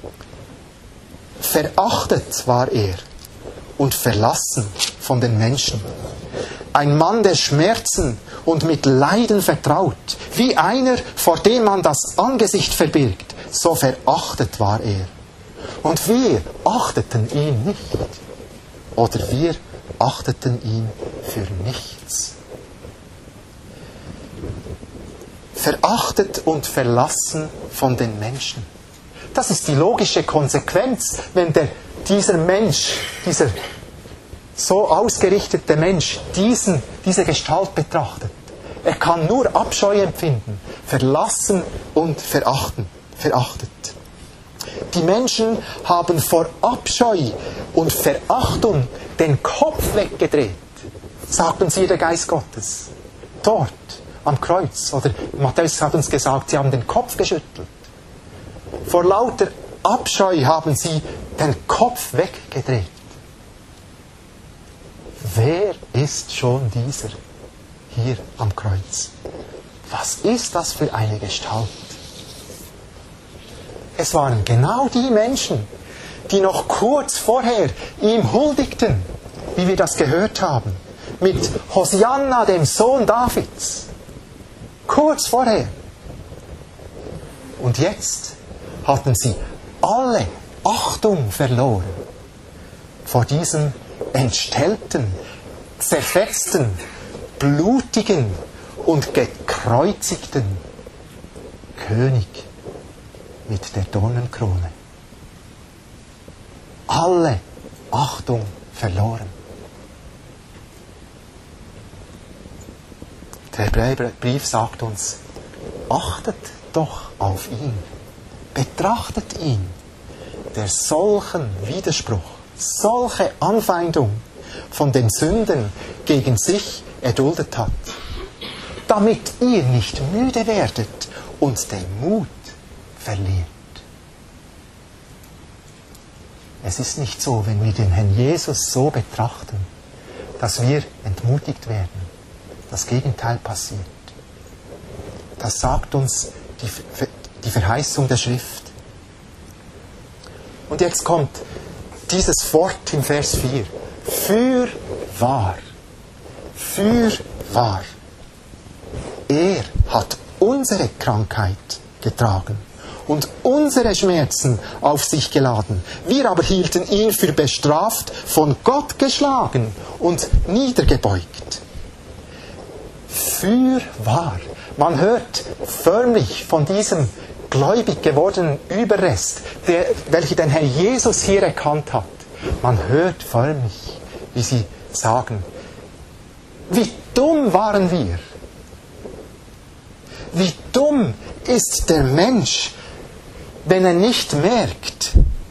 Verachtet war er und verlassen von den Menschen. Ein Mann der Schmerzen und mit Leiden vertraut, wie einer, vor dem man das Angesicht verbirgt, so verachtet war er. Und wir achteten ihn nicht. Oder wir achteten ihn für nichts. Verachtet und verlassen von den Menschen. Das ist die logische Konsequenz, wenn dieser Mensch, dieser so ausgerichtete Mensch, diese Gestalt betrachtet. Er kann nur Abscheu empfinden, verlassen und verachtet. Die Menschen haben vor Abscheu und Verachtung den Kopf weggedreht, sagt uns hier der Geist Gottes. Dort, am Kreuz. Oder Matthäus hat uns gesagt, sie haben den Kopf geschüttelt. Vor lauter Abscheu haben sie den Kopf weggedreht. Wer ist schon dieser hier am Kreuz? Was ist das für eine Gestalt? Es waren genau die Menschen, die noch kurz vorher ihm huldigten, wie wir das gehört haben, mit Hosianna, dem Sohn Davids. Kurz vorher. Und jetzt hatten sie alle Achtung verloren vor diesem entstellten, zerfetzten, blutigen und gekreuzigten König mit der Dornenkrone. Alle Achtung verloren. Der Hebräerbrief sagt uns, achtet doch auf ihn, betrachtet ihn, der solchen Widerspruch, solche Anfeindung von den Sünden gegen sich erduldet hat, damit ihr nicht müde werdet und den Mut verliert. Es ist nicht so, wenn wir den Herrn Jesus so betrachten, dass wir entmutigt werden. Das Gegenteil passiert. Das sagt uns die Verheißung der Schrift. Und jetzt kommt dieses Wort im Vers 4. Fürwahr. Fürwahr. Er hat unsere Krankheit getragen und unsere Schmerzen auf sich geladen. Wir aber hielten ihn für bestraft, von Gott geschlagen und niedergebeugt. Fürwahr. Man hört förmlich von diesem gläubig gewordenen Überrest, welcher den Herr Jesus hier erkannt hat. Man hört förmlich, wie sie sagen, wie dumm waren wir. Wie dumm ist der Mensch, wenn er nicht merkt,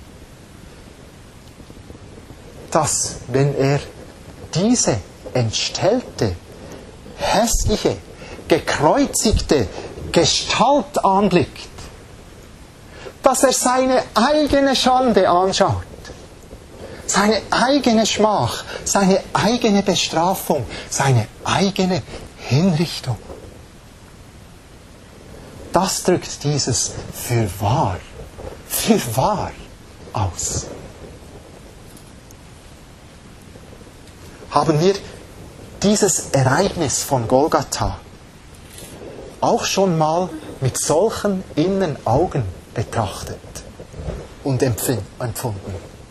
dass, wenn er diese entstellte, hässliche, gekreuzigte Gestalt anblickt, dass er seine eigene Schande anschaut, seine eigene Schmach, seine eigene Bestrafung, seine eigene Hinrichtung. Das drückt dieses Fürwahr aus. Haben wir dieses Ereignis von Golgatha auch schon mal mit solchen inneren Augen betrachtet und empfunden?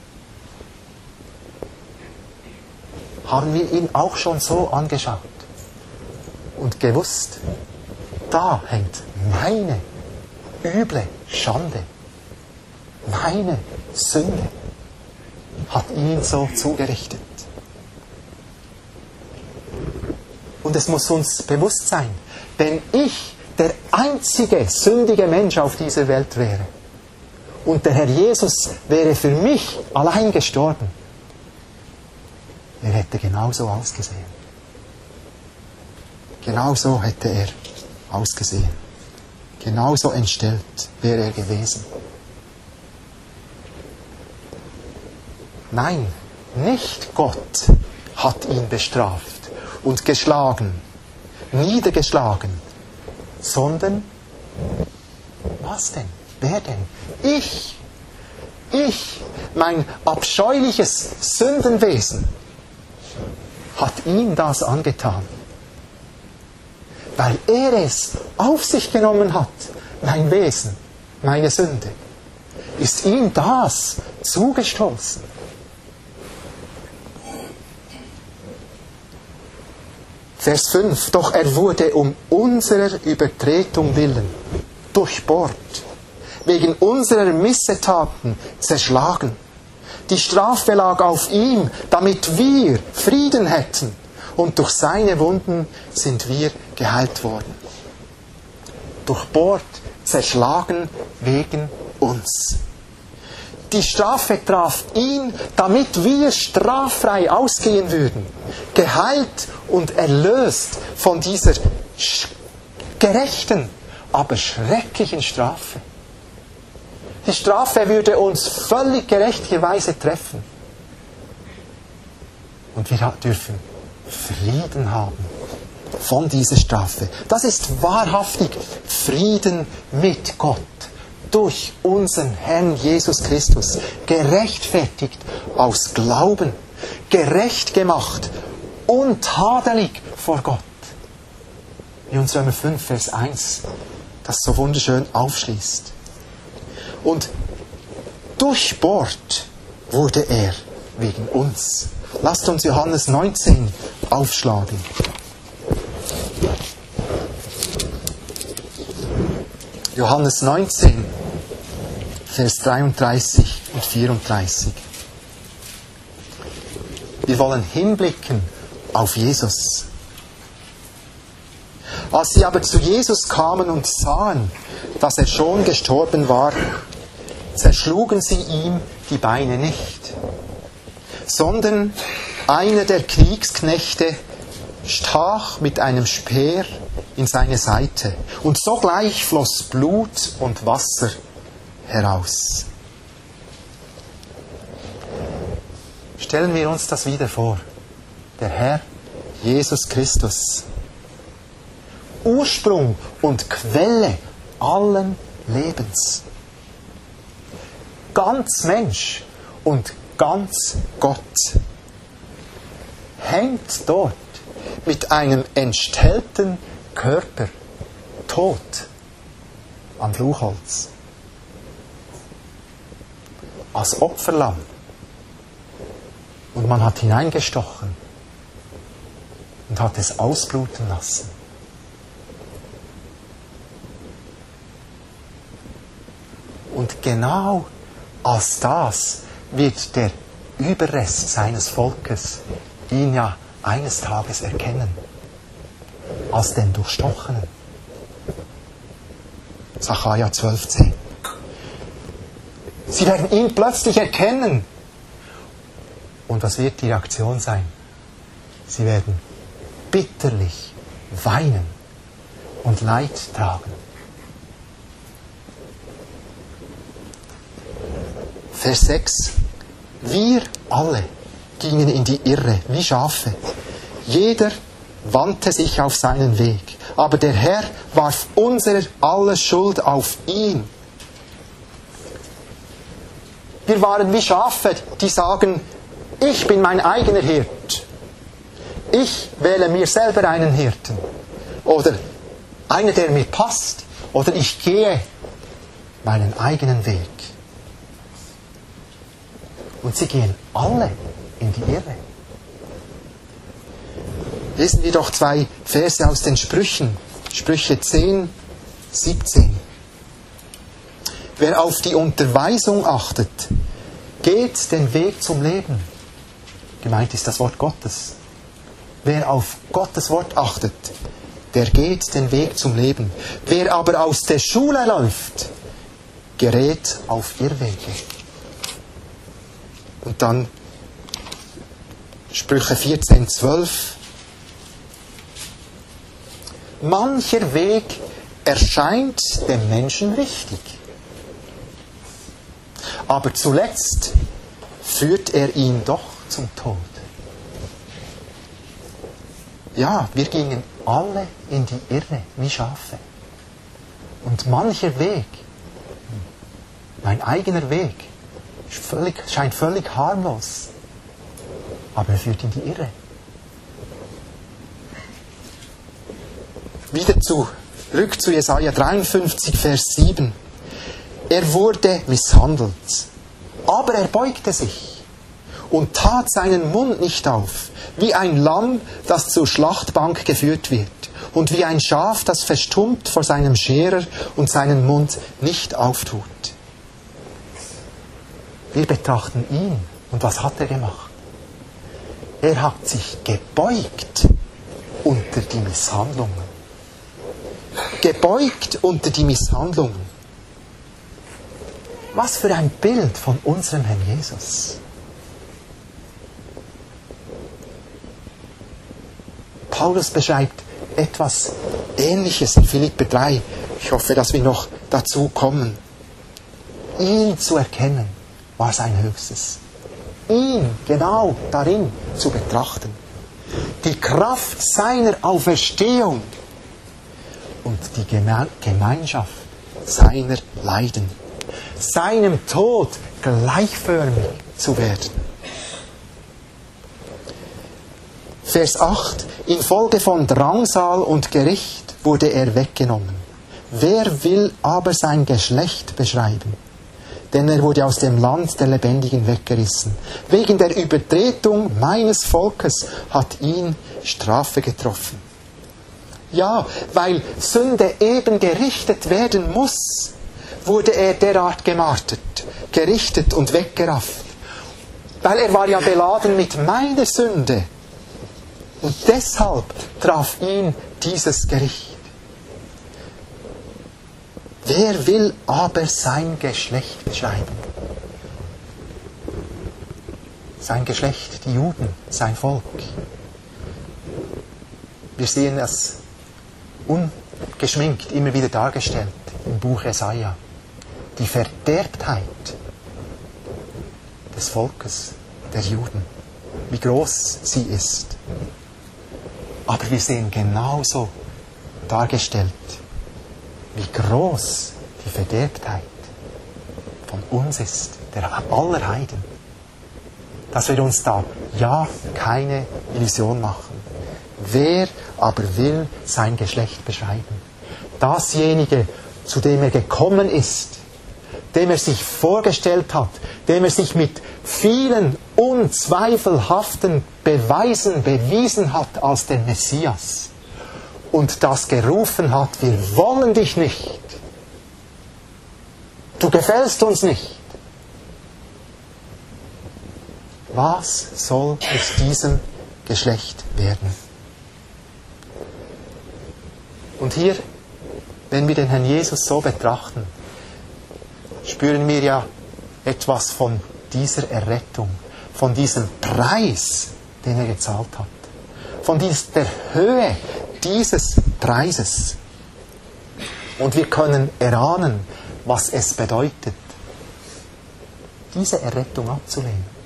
Haben wir ihn auch schon so angeschaut und gewusst, da hängt meine üble Schande, meine Sünde, hat ihn so zugerichtet. Und es muss uns bewusst sein, wenn ich der einzige sündige Mensch auf dieser Welt wäre und der Herr Jesus wäre für mich allein gestorben, er hätte genauso ausgesehen. Genauso hätte er ausgesehen. Genauso entstellt wäre er gewesen. Nein, nicht Gott hat ihn bestraft und geschlagen, niedergeschlagen, sondern, was denn? Wer denn? Ich, mein abscheuliches Sündenwesen, hat ihm das angetan. Weil er es auf sich genommen hat, mein Wesen, meine Sünde, ist ihm das zugestoßen. Vers 5. Doch er wurde um unserer Übertretung willen durchbohrt, wegen unserer Missetaten zerschlagen. Die Strafe lag auf ihm, damit wir Frieden hätten. Und durch seine Wunden sind wir geheilt worden. Durchbohrt, zerschlagen wegen uns. Die Strafe traf ihn, damit wir straffrei ausgehen würden. Geheilt und erlöst von dieser gerechten, aber schrecklichen Strafe. Die Strafe würde uns völlig gerechterweise treffen. Und wir dürfen Frieden haben von dieser Strafe. Das ist wahrhaftig Frieden mit Gott durch unseren Herrn Jesus Christus. Gerechtfertigt aus Glauben, gerecht gemacht, untadelig vor Gott. Wie uns Römer 5, Vers 1 das so wunderschön aufschließt. Und durchbohrt wurde er wegen uns. Lasst uns Johannes 19 aufschlagen. Johannes 19, Vers 33 und 34. Wir wollen hinblicken auf Jesus. Als sie aber zu Jesus kamen und sahen, dass er schon gestorben war, zerschlugen sie ihm die Beine nicht, sondern einer der Kriegsknechte stach mit einem Speer in seine Seite, und sogleich floss Blut und Wasser heraus. Stellen wir uns das wieder vor. Der Herr Jesus Christus, Ursprung und Quelle allen Lebens, ganz Mensch und ganz Gott, hängt dort mit einem entstellten Körper, tot, am Fluchholz. Als Opferlamm. Und man hat hineingestochen und hat es ausbluten lassen. Und genau als das wird der Überrest seines Volkes ihn ja eines Tages erkennen. Als den Durchstochenen. Sacharja 12,10. Sie werden ihn plötzlich erkennen. Und was wird die Reaktion sein? Sie werden bitterlich weinen und Leid tragen. Vers 6. Wir alle gingen in die Irre wie Schafe. Jeder wandte sich auf seinen Weg. Aber der Herr warf unser aller Schuld auf ihn. Wir waren wie Schafe, die sagen, ich bin mein eigener Hirt. Ich wähle mir selber einen Hirten. Oder einer, der mir passt. Oder ich gehe meinen eigenen Weg. Und sie gehen alle in die Irre. Lesen wir doch 2 Verse aus den Sprüchen. Sprüche 10, 17. Wer auf die Unterweisung achtet, geht den Weg zum Leben. Gemeint ist das Wort Gottes. Wer auf Gottes Wort achtet, der geht den Weg zum Leben. Wer aber aus der Schule läuft, gerät auf Irrwege. Und dann Sprüche 14, 12. Mancher Weg erscheint dem Menschen richtig, aber zuletzt führt er ihn doch zum Tod. Ja, wir gingen alle in die Irre wie Schafe. Und mancher Weg, mein eigener Weg, scheint völlig harmlos, aber er führt in die Irre. Wieder zurück zu Jesaja 53, Vers 7. Er wurde misshandelt, aber er beugte sich und tat seinen Mund nicht auf, wie ein Lamm, das zur Schlachtbank geführt wird, und wie ein Schaf, das verstummt vor seinem Scherer und seinen Mund nicht auftut. Wir betrachten ihn. Und was hat er gemacht? Er hat sich gebeugt unter die Misshandlungen. Gebeugt unter die Misshandlungen. Was für ein Bild von unserem Herrn Jesus. Paulus beschreibt etwas Ähnliches in Philipper 3. Ich hoffe, dass wir noch dazu kommen. Ihn zu erkennen war sein Höchstes. Ihn genau darin zu betrachten. Die Kraft seiner Auferstehung und die Gemeinschaft seiner Leiden. Seinem Tod gleichförmig zu werden. Vers 8. Infolge von Drangsal und Gericht wurde er weggenommen. Wer will aber sein Geschlecht beschreiben? denn er wurde aus dem Land der Lebendigen weggerissen. Wegen der Übertretung meines Volkes hat ihn Strafe getroffen. Ja, weil Sünde eben gerichtet werden muss, wurde er derart gemartert, gerichtet und weggerafft. Weil er war ja beladen mit meiner Sünde. Und deshalb traf ihn dieses Gericht. Wer will aber sein Geschlecht beschreiben? Sein Geschlecht, die Juden, sein Volk. Wir sehen es ungeschminkt immer wieder dargestellt im Buch Jesaja. Die Verderbtheit des Volkes, der Juden, wie groß sie ist. Aber wir sehen genauso dargestellt, wie groß die Verderbtheit von uns ist, der aller Heiden. Dass wir uns da ja keine Illusion machen. Wer aber will sein Geschlecht beschreiben? Dasjenige, zu dem er gekommen ist, dem er sich vorgestellt hat, dem er sich mit vielen unzweifelhaften Beweisen bewiesen hat als den Messias und das gerufen hat, wir wollen dich nicht. Du gefällst uns nicht. Was soll aus diesem Geschlecht werden? Und hier, wenn wir den Herrn Jesus so betrachten, spüren wir ja etwas von dieser Errettung, von diesem Preis, den er gezahlt hat, von der Höhe dieses Preises. Und wir können erahnen, was es bedeutet, diese Errettung abzulehnen.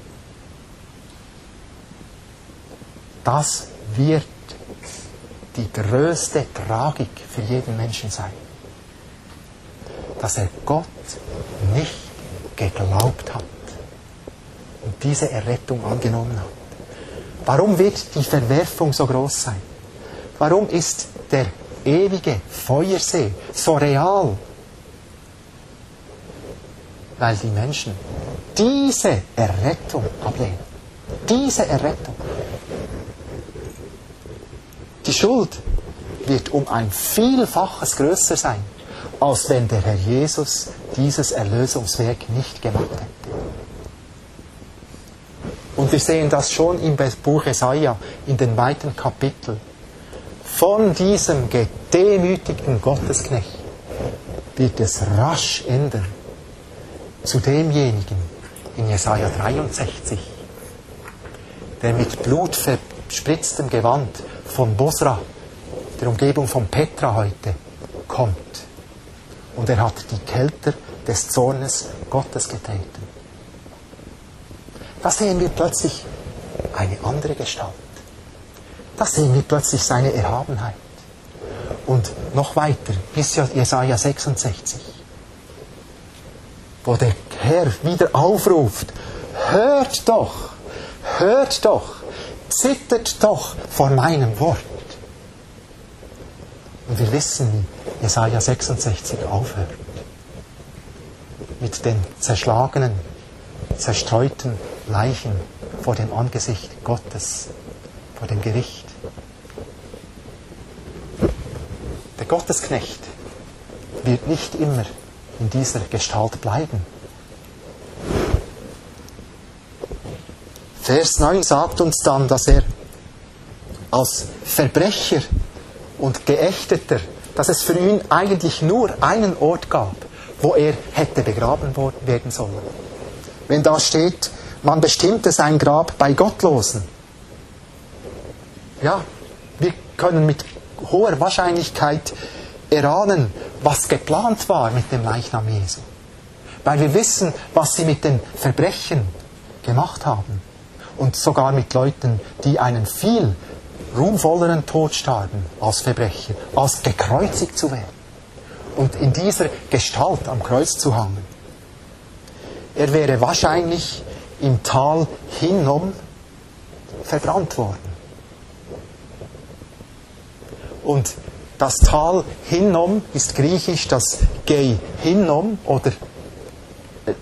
Das wird die größte Tragik für jeden Menschen sein. Dass er Gott nicht geglaubt hat und diese Errettung angenommen hat. Warum wird die Verwerfung so groß sein? Warum ist der ewige Feuersee so real? Weil die Menschen diese Errettung ablehnen. Diese Errettung. Die Schuld wird um ein Vielfaches größer sein, als wenn der Herr Jesus dieses Erlösungswerk nicht gemacht hätte. Und wir sehen das schon im Buch Jesaja, in den weiten Kapiteln. Von diesem gedemütigten Gottesknecht wird es rasch ändern zu demjenigen in Jesaja 63, der mit blutverspritztem Gewand von Bosra, der Umgebung von Petra heute, kommt. Und er hat die Kelter des Zornes Gottes getreten. Da sehen wir plötzlich eine andere Gestalt. Da sehen wir plötzlich seine Erhabenheit. Und noch weiter, bis Jesaja 66, wo der Herr wieder aufruft, hört doch, zittert doch vor meinem Wort. Und wir wissen, wie Jesaja 66 aufhört. Mit den zerschlagenen, zerstreuten Leichen vor dem Angesicht Gottes, vor dem Gericht. Der Gottesknecht wird nicht immer in dieser Gestalt bleiben. Vers 9 sagt uns dann, dass er als Verbrecher und Geächteter, dass es für ihn eigentlich nur einen Ort gab, wo er hätte begraben werden sollen. Wenn da steht, man bestimmte sein Grab bei Gottlosen. Ja, wir können mit hoher Wahrscheinlichkeit erahnen, was geplant war mit dem Leichnam Jesu. Weil wir wissen, was sie mit den Verbrechern gemacht haben. Und sogar mit Leuten, die einen viel ruhmvolleren Tod starben als Verbrecher, als gekreuzigt zu werden und in dieser Gestalt am Kreuz zu hangen. Er wäre wahrscheinlich im Tal Hinnom verbrannt worden. Und das Tal Hinnom ist griechisch das Gei Hinnom oder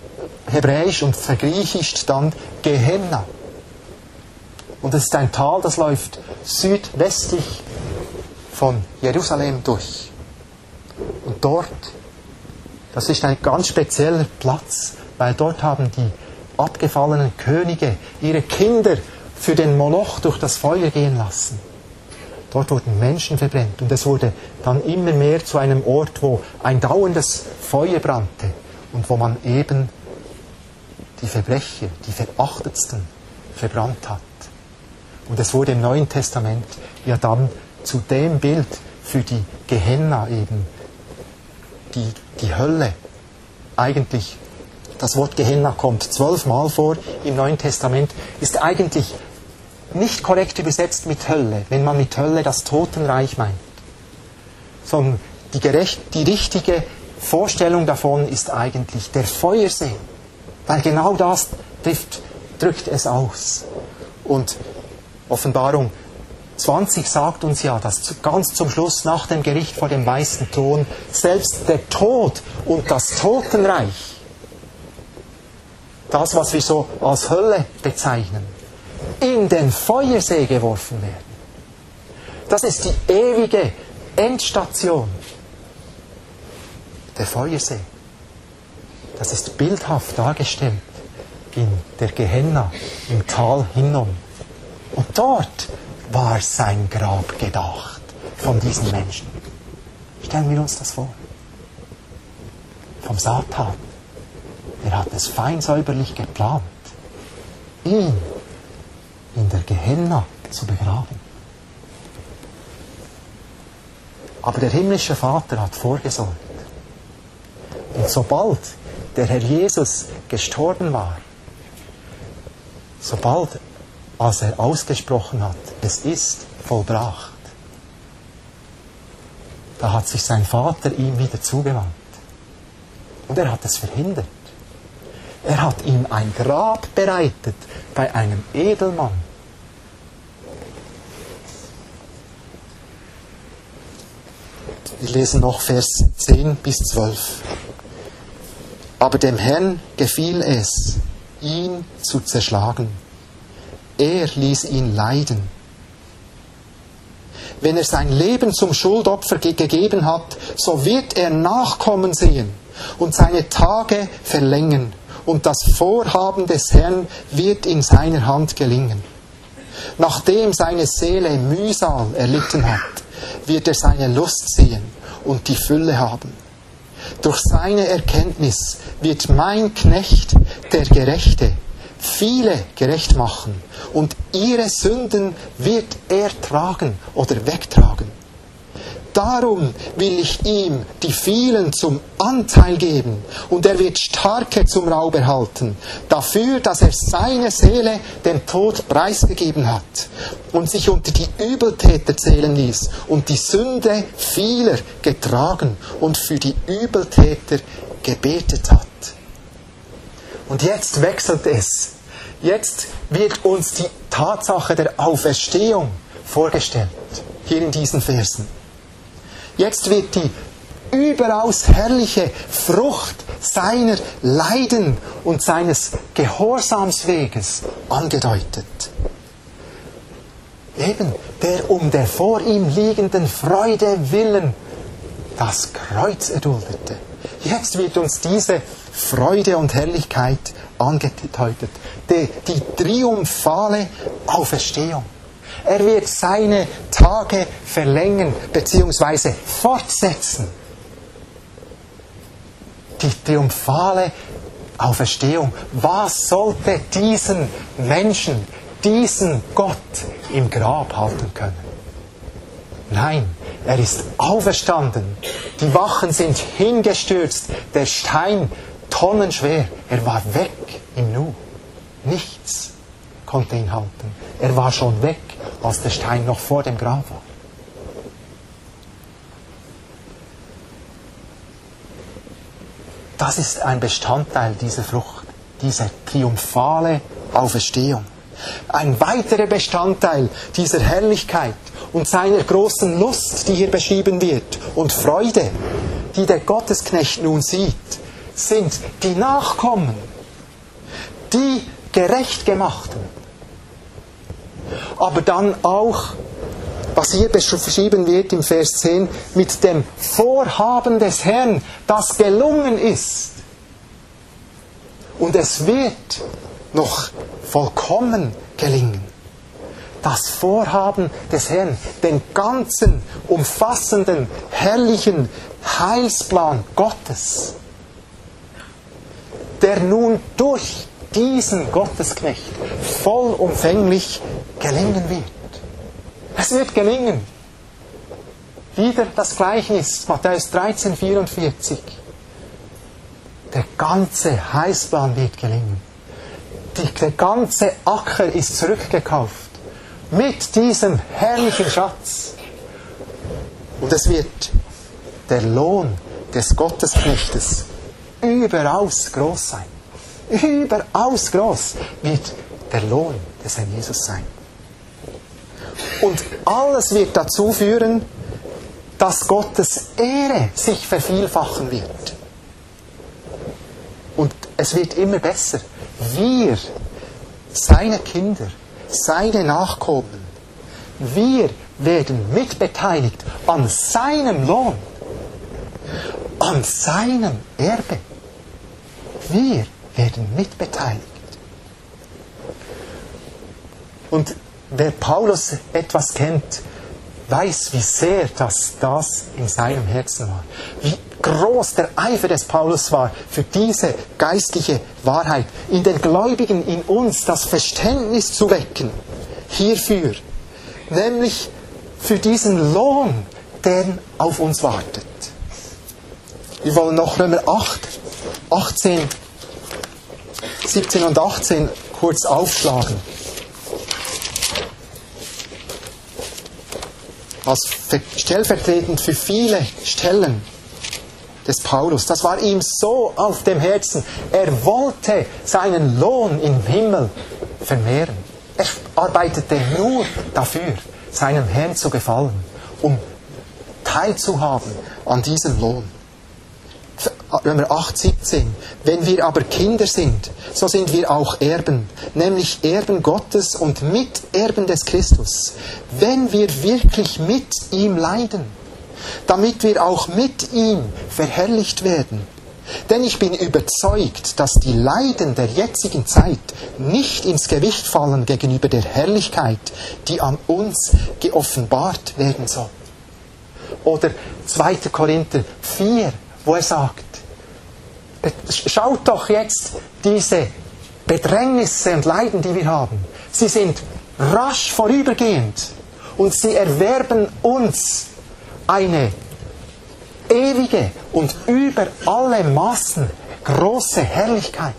hebräisch und vergriechischt dann Gehenna. Und es ist ein Tal, das läuft südwestlich von Jerusalem durch. Und dort, das ist ein ganz spezieller Platz, weil dort haben die abgefallenen Könige ihre Kinder für den Moloch durch das Feuer gehen lassen. Dort wurden Menschen verbrennt und es wurde dann immer mehr zu einem Ort, wo ein dauerndes Feuer brannte und wo man eben die Verbrecher, die Verachtetsten verbrannt hat. Und es wurde im Neuen Testament ja dann zu dem Bild für die Gehenna eben, die Hölle. Eigentlich, das Wort Gehenna kommt 12 Mal vor im Neuen Testament, ist eigentlich nicht korrekt übersetzt mit Hölle, wenn man mit Hölle das Totenreich meint. Sondern die richtige Vorstellung davon ist eigentlich der Feuersee. Weil genau das drückt es aus. Und Offenbarung 20 sagt uns ja, dass ganz zum Schluss nach dem Gericht vor dem weißen Thron selbst der Tod und das Totenreich, das, was wir so als Hölle bezeichnen, in den Feuersee geworfen werden. Das ist die ewige Endstation. Der Feuersee. Das ist bildhaft dargestellt in der Gehenna, im Tal Hinnom. Und dort war sein Grab gedacht von diesen Menschen. Stellen wir uns das vor. Vom Satan. Er hat es fein säuberlich geplant, ihn in der Gehenna zu begraben. Aber der himmlische Vater hat vorgesorgt. Und sobald der Herr Jesus gestorben war, sobald als er ausgesprochen hat, es ist vollbracht, da hat sich sein Vater ihm wieder zugewandt. Und er hat es verhindert. Er hat ihm ein Grab bereitet bei einem Edelmann. Wir lesen noch Vers 10 bis 12. Aber dem Herrn gefiel es, ihn zu zerschlagen. Er ließ ihn leiden. Wenn er sein Leben zum Schuldopfer gegeben hat, so wird er Nachkommen sehen und seine Tage verlängern. Und das Vorhaben des Herrn wird in seiner Hand gelingen. Nachdem seine Seele Mühsal erlitten hat, wird er seine Lust sehen und die Fülle haben. Durch seine Erkenntnis wird mein Knecht, der Gerechte, viele gerecht machen und ihre Sünden wird er tragen oder wegtragen. Darum will ich ihm die vielen zum Anteil geben und er wird Starke zum Raub erhalten, dafür, dass er seine Seele dem Tod preisgegeben hat und sich unter die Übeltäter zählen ließ und die Sünde vieler getragen und für die Übeltäter gebetet hat. Und jetzt wechselt es. Jetzt wird uns die Tatsache der Auferstehung vorgestellt, hier in diesen Versen. Jetzt wird die überaus herrliche Frucht seiner Leiden und seines Gehorsamsweges angedeutet. Eben, der um der vor ihm liegenden Freude willen das Kreuz erduldete. Jetzt wird uns diese Freude und Herrlichkeit angedeutet. Die triumphale Auferstehung. Er wird seine Tage verlängern bzw. fortsetzen. Die triumphale Auferstehung. Was sollte diesen Menschen, diesen Gott im Grab halten können? Nein, er ist auferstanden. Die Wachen sind hingestürzt. Der Stein tonnenschwer. Er war weg im Nu. Nichts konnte ihn halten. Er war schon weg, als der Stein noch vor dem Grab war. Das ist ein Bestandteil dieser Frucht, dieser triumphale Auferstehung. Ein weiterer Bestandteil dieser Herrlichkeit und seiner großen Lust, die hier beschrieben wird, und Freude, die der Gottesknecht nun sieht, sind die Nachkommen, die Gerechtgemachten. Aber dann auch, was hier beschrieben wird im Vers 10, mit dem Vorhaben des Herrn, das gelungen ist. Und es wird noch vollkommen gelingen. Das Vorhaben des Herrn, den ganzen, umfassenden, herrlichen Heilsplan Gottes, der nun durch diesen Gottesknecht vollumfänglich gelingen wird. Es wird gelingen. Wieder das Gleichnis, Matthäus 13, 44. Der ganze Heilsplan wird gelingen. Der ganze Acker ist zurückgekauft. Mit diesem herrlichen Schatz. Und es wird der Lohn des Gottesknechtes überaus groß sein. Überaus groß wird der Lohn des Herrn Jesus sein. Und alles wird dazu führen, dass Gottes Ehre sich vervielfachen wird. Und es wird immer besser. Wir, seine Kinder, seine Nachkommen, wir werden mitbeteiligt an seinem Lohn, an seinem Erbe. Wir werden mitbeteiligt. Und wer Paulus etwas kennt, weiß, wie sehr das in seinem Herzen war. Wie groß der Eifer des Paulus war für diese geistliche Wahrheit. In den Gläubigen, in uns, das Verständnis zu wecken hierfür. Nämlich für diesen Lohn, der auf uns wartet. Wir wollen noch Römer 17 und 18 kurz aufschlagen. Als stellvertretend für viele Stellen des Paulus. Das war ihm so auf dem Herzen. Er wollte seinen Lohn im Himmel vermehren. Er arbeitete nur dafür, seinem Herrn zu gefallen, um teilzuhaben an diesem Lohn. Römer 8, 17. Wenn wir aber Kinder sind, so sind wir auch Erben, nämlich Erben Gottes und Miterben des Christus, wenn wir wirklich mit ihm leiden, damit wir auch mit ihm verherrlicht werden. Denn ich bin überzeugt, dass die Leiden der jetzigen Zeit nicht ins Gewicht fallen gegenüber der Herrlichkeit, die an uns geoffenbart werden soll. Oder 2. Korinther 4, wo er sagt, schaut doch jetzt diese Bedrängnisse und Leiden, die wir haben. Sie sind rasch vorübergehend und sie erwerben uns eine ewige und über alle Maßen große Herrlichkeit.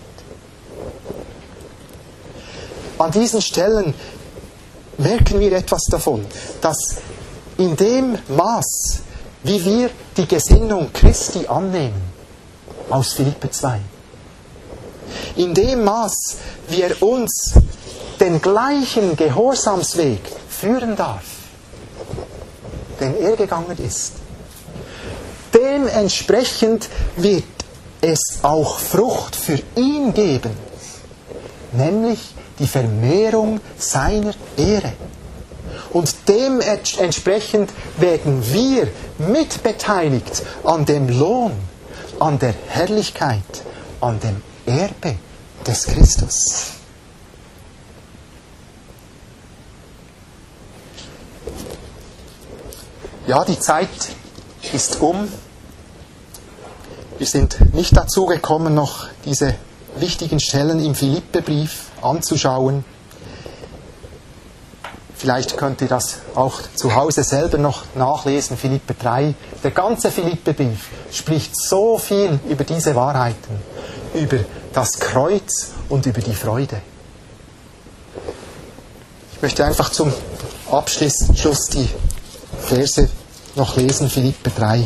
An diesen Stellen merken wir etwas davon, dass in dem Maß, wie wir die Gesinnung Christi annehmen, aus Philipper 2, in dem Maß, wie er uns den gleichen Gehorsamsweg führen darf, den er gegangen ist, dementsprechend wird es auch Frucht für ihn geben, nämlich die Vermehrung seiner Ehre. Und dementsprechend werden wir mitbeteiligt an dem Lohn, an der Herrlichkeit, an dem Erbe des Christus. Ja, die Zeit ist um. Wir sind nicht dazu gekommen, noch diese wichtigen Stellen im Philipperbrief anzuschauen. Vielleicht könnt ihr das auch zu Hause selber noch nachlesen, Philipper 3. Der ganze Philipperbrief spricht so viel über diese Wahrheiten, über das Kreuz und über die Freude. Ich möchte einfach zum Abschluss die Verse noch lesen, Philipper 3.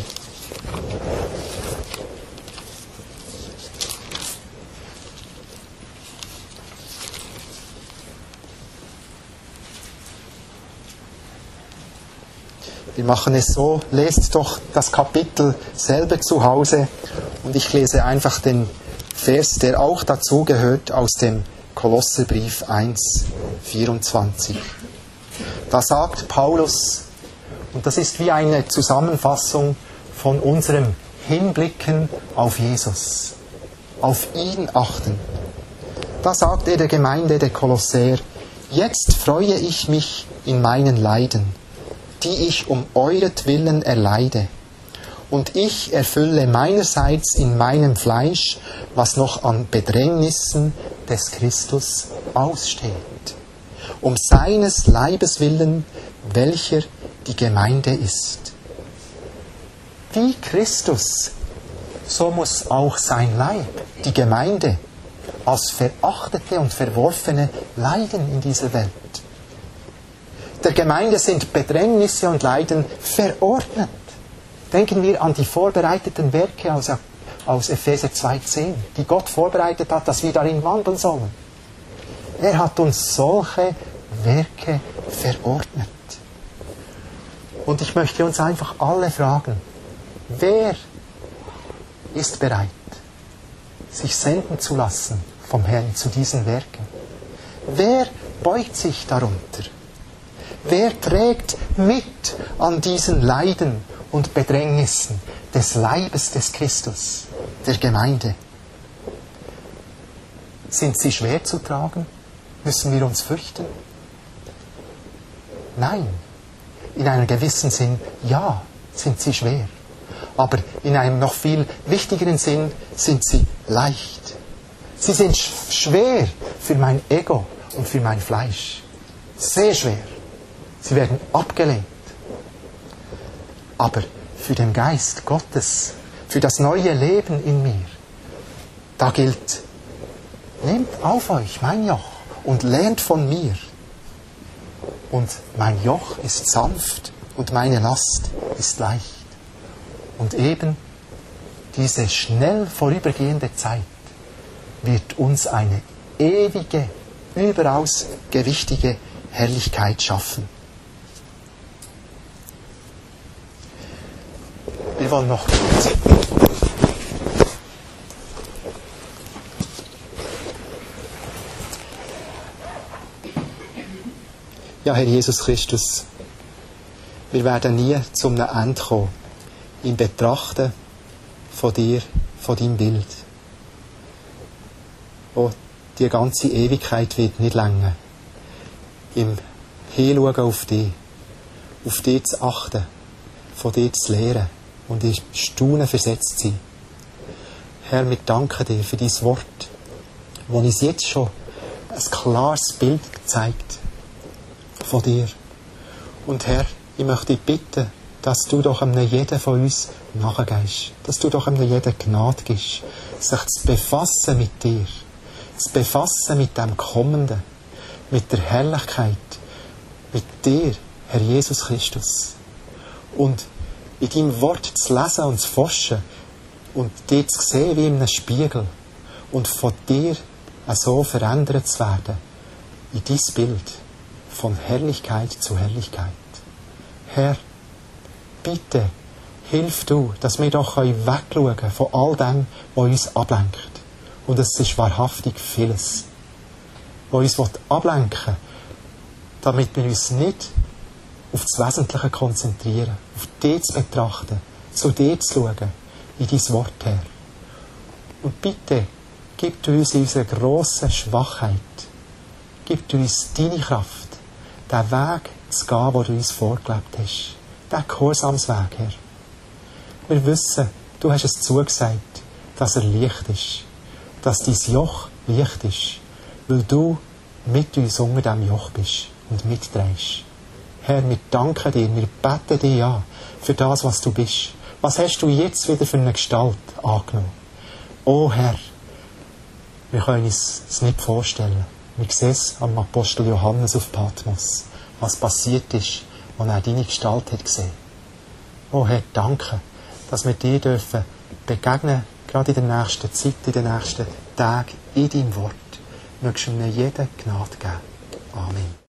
Wir machen es so, lest doch das Kapitel selber zu Hause und ich lese einfach den Vers, der auch dazugehört, aus dem Kolosserbrief 1,24. Da sagt Paulus, und das ist wie eine Zusammenfassung von unserem Hinblicken auf Jesus, auf ihn achten. Da sagt er der Gemeinde der Kolosser: Jetzt freue ich mich in meinen Leiden, die ich um euretwillen erleide. Und ich erfülle meinerseits in meinem Fleisch, was noch an Bedrängnissen des Christus aussteht, um seines Leibes willen, welcher die Gemeinde ist. Wie Christus, so muss auch sein Leib, die Gemeinde, als verachtete und verworfene leiden in dieser Welt. Der Gemeinde sind Bedrängnisse und Leiden verordnet. Denken wir an die vorbereiteten Werke aus Epheser 2,10, die Gott vorbereitet hat, dass wir darin wandeln sollen. Er hat uns solche Werke verordnet. Und ich möchte uns einfach alle fragen, wer ist bereit, sich senden zu lassen vom Herrn zu diesen Werken? Wer beugt sich darunter? Wer trägt mit an diesen Leiden und Bedrängnissen des Leibes des Christus, der Gemeinde? Sind sie schwer zu tragen? Müssen wir uns fürchten? Nein, in einem gewissen Sinn, ja, sind sie schwer. Aber in einem noch viel wichtigeren Sinn sind sie leicht. Sie sind schwer für mein Ego und für mein Fleisch. Sehr schwer. Sie werden abgelehnt. Aber für den Geist Gottes, für das neue Leben in mir, da gilt: Nehmt auf euch mein Joch und lernt von mir. Und mein Joch ist sanft und meine Last ist leicht. Und eben diese schnell vorübergehende Zeit wird uns eine ewige, überaus gewichtige Herrlichkeit schaffen. Wir wollen noch Ja, Herr Jesus Christus, wir werden nie zum Ende kommen im Betrachten von dir, von deinem Bild. Oh, die ganze Ewigkeit wird nicht länger. Im Hinschauen auf dich zu achten, von dir zu lernen und in Staunen versetzt sein. Herr, wir danken dir für dein Wort, das uns jetzt schon ein klares Bild zeigt von dir. Und Herr, ich möchte dich bitten, dass du doch jedem von uns nachgehst, dass du doch jedem Gnade gibst, sich zu befassen mit dir, zu befassen mit dem Kommenden, mit der Herrlichkeit, mit dir, Herr Jesus Christus. Und in deinem Wort zu lesen und zu forschen und dich zu sehen wie in einem Spiegel und von dir so verändert zu werden, in dein Bild von Herrlichkeit zu Herrlichkeit. Herr, bitte, hilf du, dass wir doch wegschauen können von all dem, was uns ablenkt. Und es ist wahrhaftig vieles, was uns ablenken will, damit wir uns nicht auf das Wesentliche konzentrieren, auf dich zu betrachten, zu dir zu schauen, in dein Wort her. Und bitte, gib du uns in unserer grossen Schwachheit, gib du uns deine Kraft, den Weg zu gehen, den du uns vorgelebt hast. Den Gehorsamsweg, Herr. Wir wissen, du hast es zugesagt, dass er leicht ist, dass dein Joch leicht ist, weil du mit uns unter diesem Joch bist und mitdrehst. Herr, wir danken dir, wir beten dir an für das, was du bist. Was hast du jetzt wieder für eine Gestalt angenommen? Oh Herr, wir können uns es nicht vorstellen. Wir sehen es am Apostel Johannes auf Patmos, was passiert ist, als er deine Gestalt hat gesehen. Oh Herr, danke, dass wir dir dürfen begegnen, gerade in der nächsten Zeit, in den nächsten Tagen, in deinem Wort. Möchtest du mir jede Gnade geben. Amen.